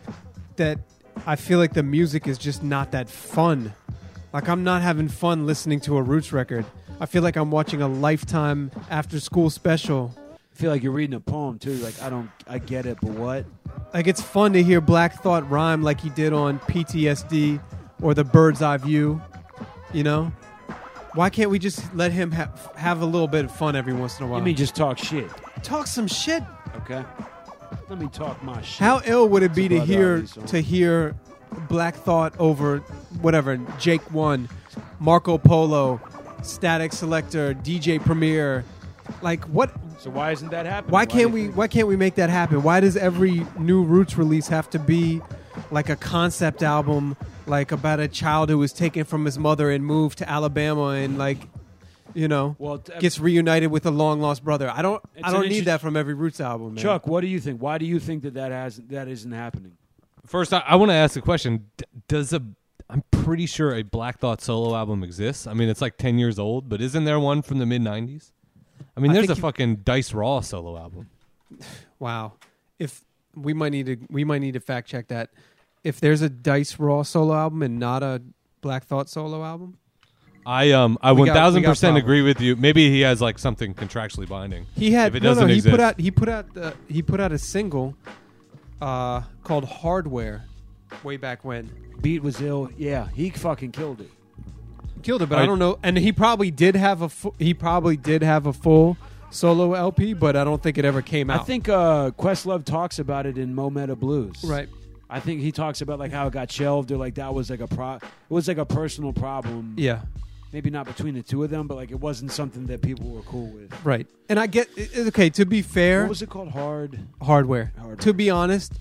that I feel like the music is just not that fun. Like I'm not having fun listening to a Roots record. I feel like I'm watching a Lifetime after school special. I feel like you're reading a poem too. Like I don't, I get it, but what? Like it's fun to hear Black Thought rhyme like he did on P T S D or The Bird's Eye View. You know, why can't we just let him ha- have a little bit of fun every once in a while? You mean just talk shit? Talk some shit. Okay. Let me talk my shit. How ill would it be It's a to Brother hear Ali song. to hear Black Thought over whatever Jake One, Marco Polo, Static Selector, D J Premier, like what? So why isn't that happening? Why do can't you we? think- Why can't we make that happen? Why does every new Roots release have to be like a concept album, like about a child who was taken from his mother and moved to Alabama and like, you know, Well, t- gets reunited with a long lost brother? I don't. It's I don't an need interest- that from every Roots album, man. Chuck, what do you think? Why do you think that that has that isn't happening? First, I, I want to ask a question. D- does a I'm pretty sure a Black Thought solo album exists. I mean, it's like ten years old, but isn't there one from the mid nineties? I mean, I there's a think you- fucking Dice Raw solo album. Wow. If we might need to, we might need to fact check that. If there's a Dice Raw solo album and not a Black Thought solo album, I um I We one got- thousand we got percent problems. agree with you. Maybe he has like something contractually binding. he had If it no, no. doesn't He exist. put out he put out uh, he put out a single uh, called Hardware way back when. Beat was ill. Yeah, he fucking killed it. Killed it, but I- I don't know. And he probably did have a fu- he probably did have a full solo L P, but I don't think it ever came out. I think uh, Questlove talks about it in Mo Meta Blues. right. I think he talks about like how it got shelved or like that was like a pro. It was like a personal problem. Yeah. Maybe not between the two of them, but like it wasn't something that people were cool with. Right. And I get i- i- okay. To be fair, What was it called? Hard. Hardware. Hardware. To be honest,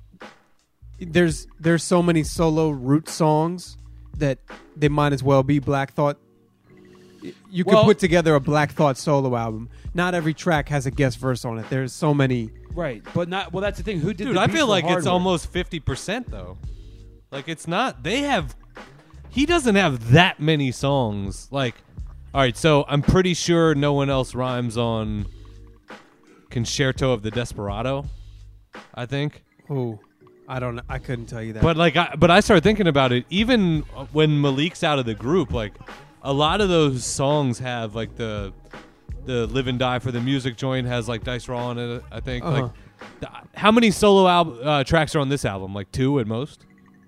there's there's so many solo root songs that they might as well be Black Thought. Y- You could Well- put together a Black Thought solo album. Not every track has a guest verse on it. There's so many. Right, but not. Well, that's the thing. Who did? Dude, the I beat feel for like it's Hardware? almost fifty percent though. Like it's not. They have. He doesn't have that many songs. Like, all right. So I'm pretty sure no one else rhymes on Concerto of the Desperado. I think. Oh, I don't know. I couldn't tell you that. But like, I, but I started thinking about it. Even when Malik's out of the group, like a lot of those songs have like the the Live and Die for the Music joint has like Dice Raw on it. I think. Uh-huh. Like, th- how many solo al- uh, tracks are on this album? Like two at most.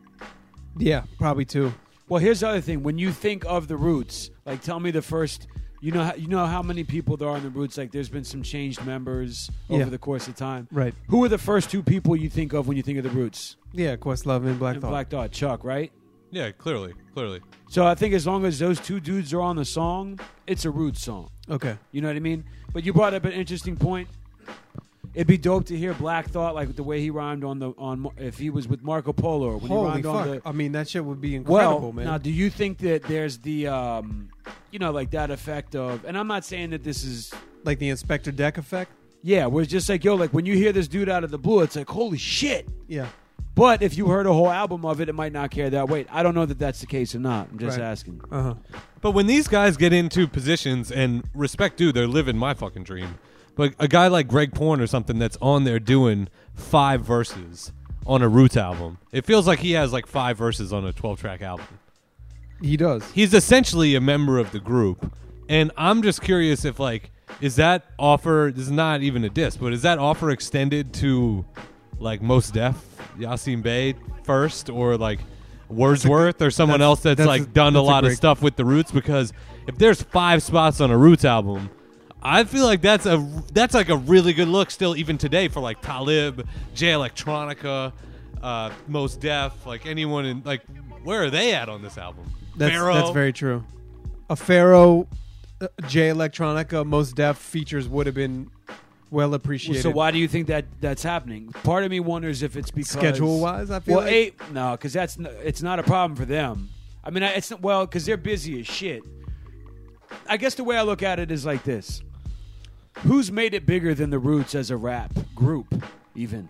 yeah, probably two. Well, here's the other thing. When you think of the Roots, like, tell me the first. You know, how, you know how many people there are in the Roots. Like, there's been some changed members over Yeah. the course of time. Right. Who are the first two people you think of when you think of the Roots? Yeah, Questlove and Black And Thought. Black Dot, Chuck, right? Yeah, clearly, clearly. So I think as long as those two dudes are on the song, it's a Roots song. Okay. You know what I mean? But you brought up an interesting point. It'd be dope to hear Black Thought, like the way he rhymed on the on if he was with Marco Polo or when he Holy rhymed fuck! on the. I mean, that shit would be incredible, Well, man. now, do you think that there's the, um, you know, like that effect of, and I'm not saying that this is, like the Inspector Deck effect. yeah, where it's just like, yo, like when you hear this dude out of the blue, it's like, holy shit. Yeah. But if you heard a whole album of it, it might not carry that weight. I don't know that that's the case or not. I'm just Right. asking. Uh huh. But when these guys get into positions, and respect due, they're living my fucking dream. But a guy like Greg Porn or something that's on there doing five verses on a Roots album, it feels like he has like five verses on a twelve-track album. He does. He's essentially a member of the group, and I'm just curious if like is that offer? This is not even a diss, but is that offer extended to like Mos Def, Yasin Bey first, or like Wordsworth or someone that's- else that's, that's like a- done a that's a lot of great- stuff with the Roots? Because if there's five spots on a Roots album, I feel like that's a that's like a really good look still even today for like Talib, Jay Electronica, uh, Mos Def, like anyone in like where are they at on this album? That's Pharaoh? that's very true. A Pharaoh, uh, J Electronica, Mos Def features would have been well appreciated. So why do you think that that's happening? Part of me wonders if it's because Schedule wise, I feel Well, like eight, no, because that's n- it's not a problem for them. I mean, I- it's not, well because they're busy as shit. I guess the way I look at it is like this: who's made it bigger than the Roots as a rap group? Even,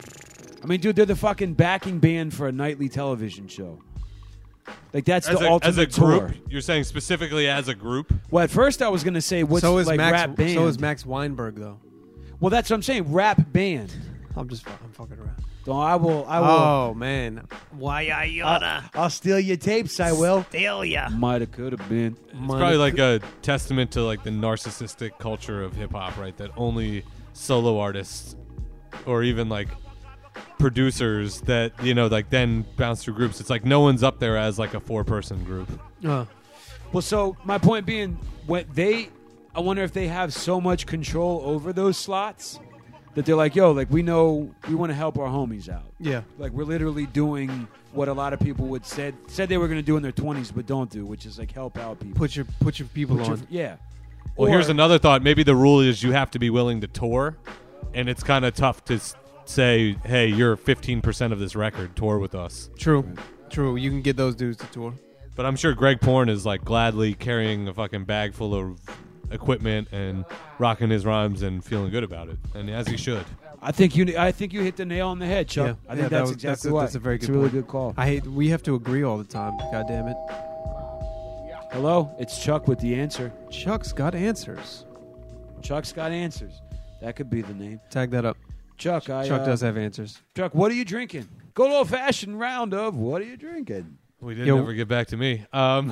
I mean, dude, they're the fucking backing band for a nightly television show. Like that's As the a, ultimate as a group, tour. you're saying specifically as a group. Well, at first I was gonna say what's so is like Max. rap band. So is Max Weinberg though. Well, that's what I'm saying. Rap band. I'm just I'm fucking around. Don't I will I will Oh man, why I I'll, oughta I'll steal your tapes. I will. steal ya? Might have, could have been. It's probably like a testament to like the narcissistic culture of hip hop, right? That only solo artists or even like producers that you know like then bounce through groups. It's like no one's up there as like a four person group. Uh, Well, so my point being, when they, I wonder if they have so much control over those slots that they're like, yo, like we know we want to help our homies out. yeah. Like we're literally doing what a lot of people would said said they were going to do in their twenties, but don't do, which is like help out people. Put your put your people Put your- on. yeah. Well, Or- here's another thought. Maybe the rule is you have to be willing to tour, and it's kind of tough to s- say, hey, you're fifteen percent of this record. Tour with us. True, true. You can get those dudes to tour. But I'm sure Greg Porn is like gladly carrying a fucking bag full of equipment and rocking his rhymes and feeling good about it, and as he should. I think you. I think you hit the nail on the head, Chuck. Yeah. I Yeah, think that that's was- exactly that's a- why. that's a very It's good a really point. good call. I hate. We have to agree all the time. God damn it. Hello, it's Chuck with the answer. Chuck's got answers. Chuck's got answers. That could be the name. Tag that up. Chuck, I. Chuck uh, does have answers. Chuck, what are you drinking? Good old fashioned round of what are you drinking? We didn't Yo. ever get back to me. Um,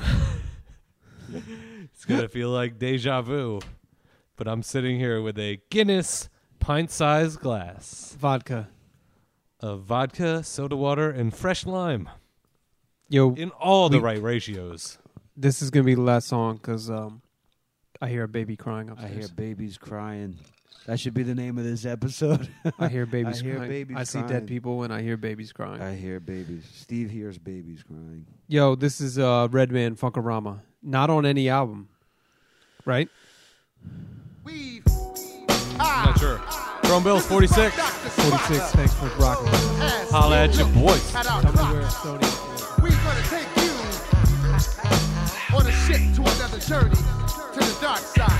it's gonna feel like deja vu, but I'm sitting here with a Guinness pint-sized glass Vodka. of vodka, soda water, and fresh lime Yo, in all the We- right ratios. this is gonna be the last song because um, I hear a baby crying I upstairs. hear babies crying. That should be the name of this episode. I hear babies I hear crying. babies I see crying. dead people and I hear babies crying. I hear babies. Steve hears babies crying. Yo, this is uh, Redman Funkorama. Not on any album, right? Weave. I'm not sure. Chrome Bills forty-six. forty-six. Thanks for rocking. Holla at your boys. At our Tell me clock. where Sony is. We're gonna take you on a ship to another journey to the dark side.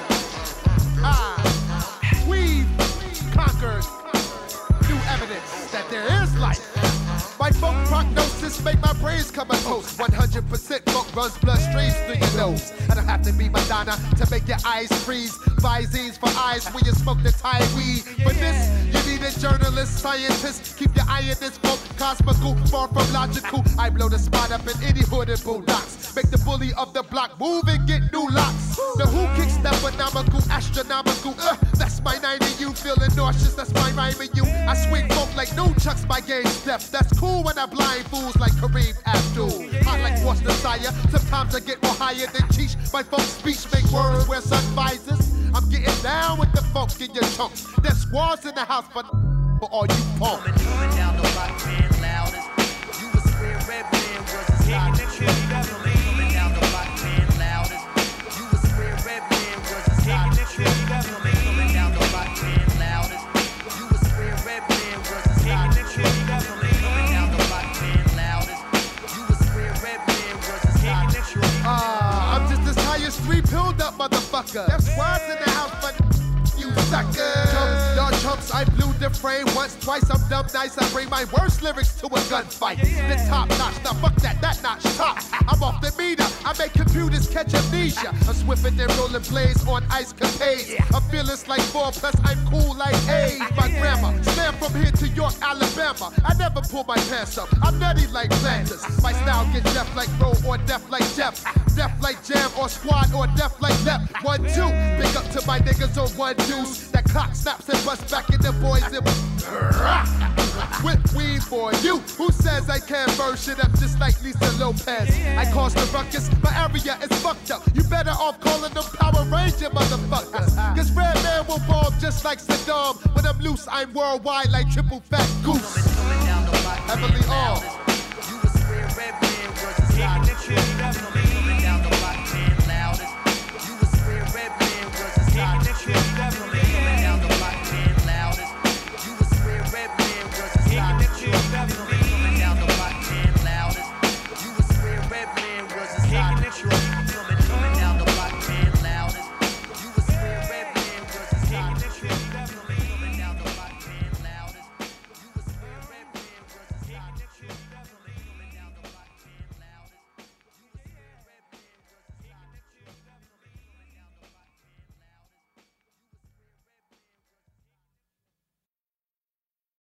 Ah, we've conquered new evidence that there is life. My folk prognosis make my brains come a toast. one hundred percent folk runs bloodstreams through your nose. I don't have to be Madonna to make your eyes freeze. Visines for eyes when you smoke the Thai weed. For this, you need a journalist, scientist. Keep your eye in this folk cosmical, far from logical. I blow the spot up in any hood and bulldogs. Make the bully of the block move and get new locks. The who kicks that phenomenal, astronomical. Uh, that's my nine and you feeling nauseous. That's my rhyme and you. I swing folk like no chucks, my game step. That's cool when I blind fools like Kareem Abdul. Hot like What's Desire. Sometimes I get more higher than Cheech. My folk speech make words wear sun visors. I'm getting down with the funk in your chunks. There's squads in the house for, for all you punks. Coming down the block, man, loudest. You was where Redman was his hottest. Coming down the block, man, loudest. You was where Redman was his hottest. Coming down the block, man, loudest. You was where Redman was his hottest. Coming down the block, man, loudest. You was where Redman was his hottest. Ah, I'm just as high as three pilled up motherfucker. There's squads in the house for you suckers. Chumps, y'all chumps, I blew the frame once, twice. I'm dumb nice. I bring my worst lyrics to a gunfight. The top notch, now fuck that, that notch top. I'm off the meter. I make computers catch amnesia. I'm swifting and rolling blades on ice capades. I'm feeling like four plus I'm cool like eight. My grandma slam from here to York, Alabama. I never pull my pants up. I'm nutty like planters. My style get deaf like Roe or deaf like Jeff. Deaf like Jam or Squad or deaf like Lep. One, two. Big up to my niggas on one deuce. That clock snaps and busts back in the boys and with weed for you. Who says I can't burn shit up just like Lisa Lopez? I cause the ruckus, my area is fucked up. You better off calling them Power Ranger motherfuckers. Cause Redman will bomb just like Saddam. When I'm loose, I'm worldwide like triple fat goose. Heavily armed. You was where Redman was his hottest.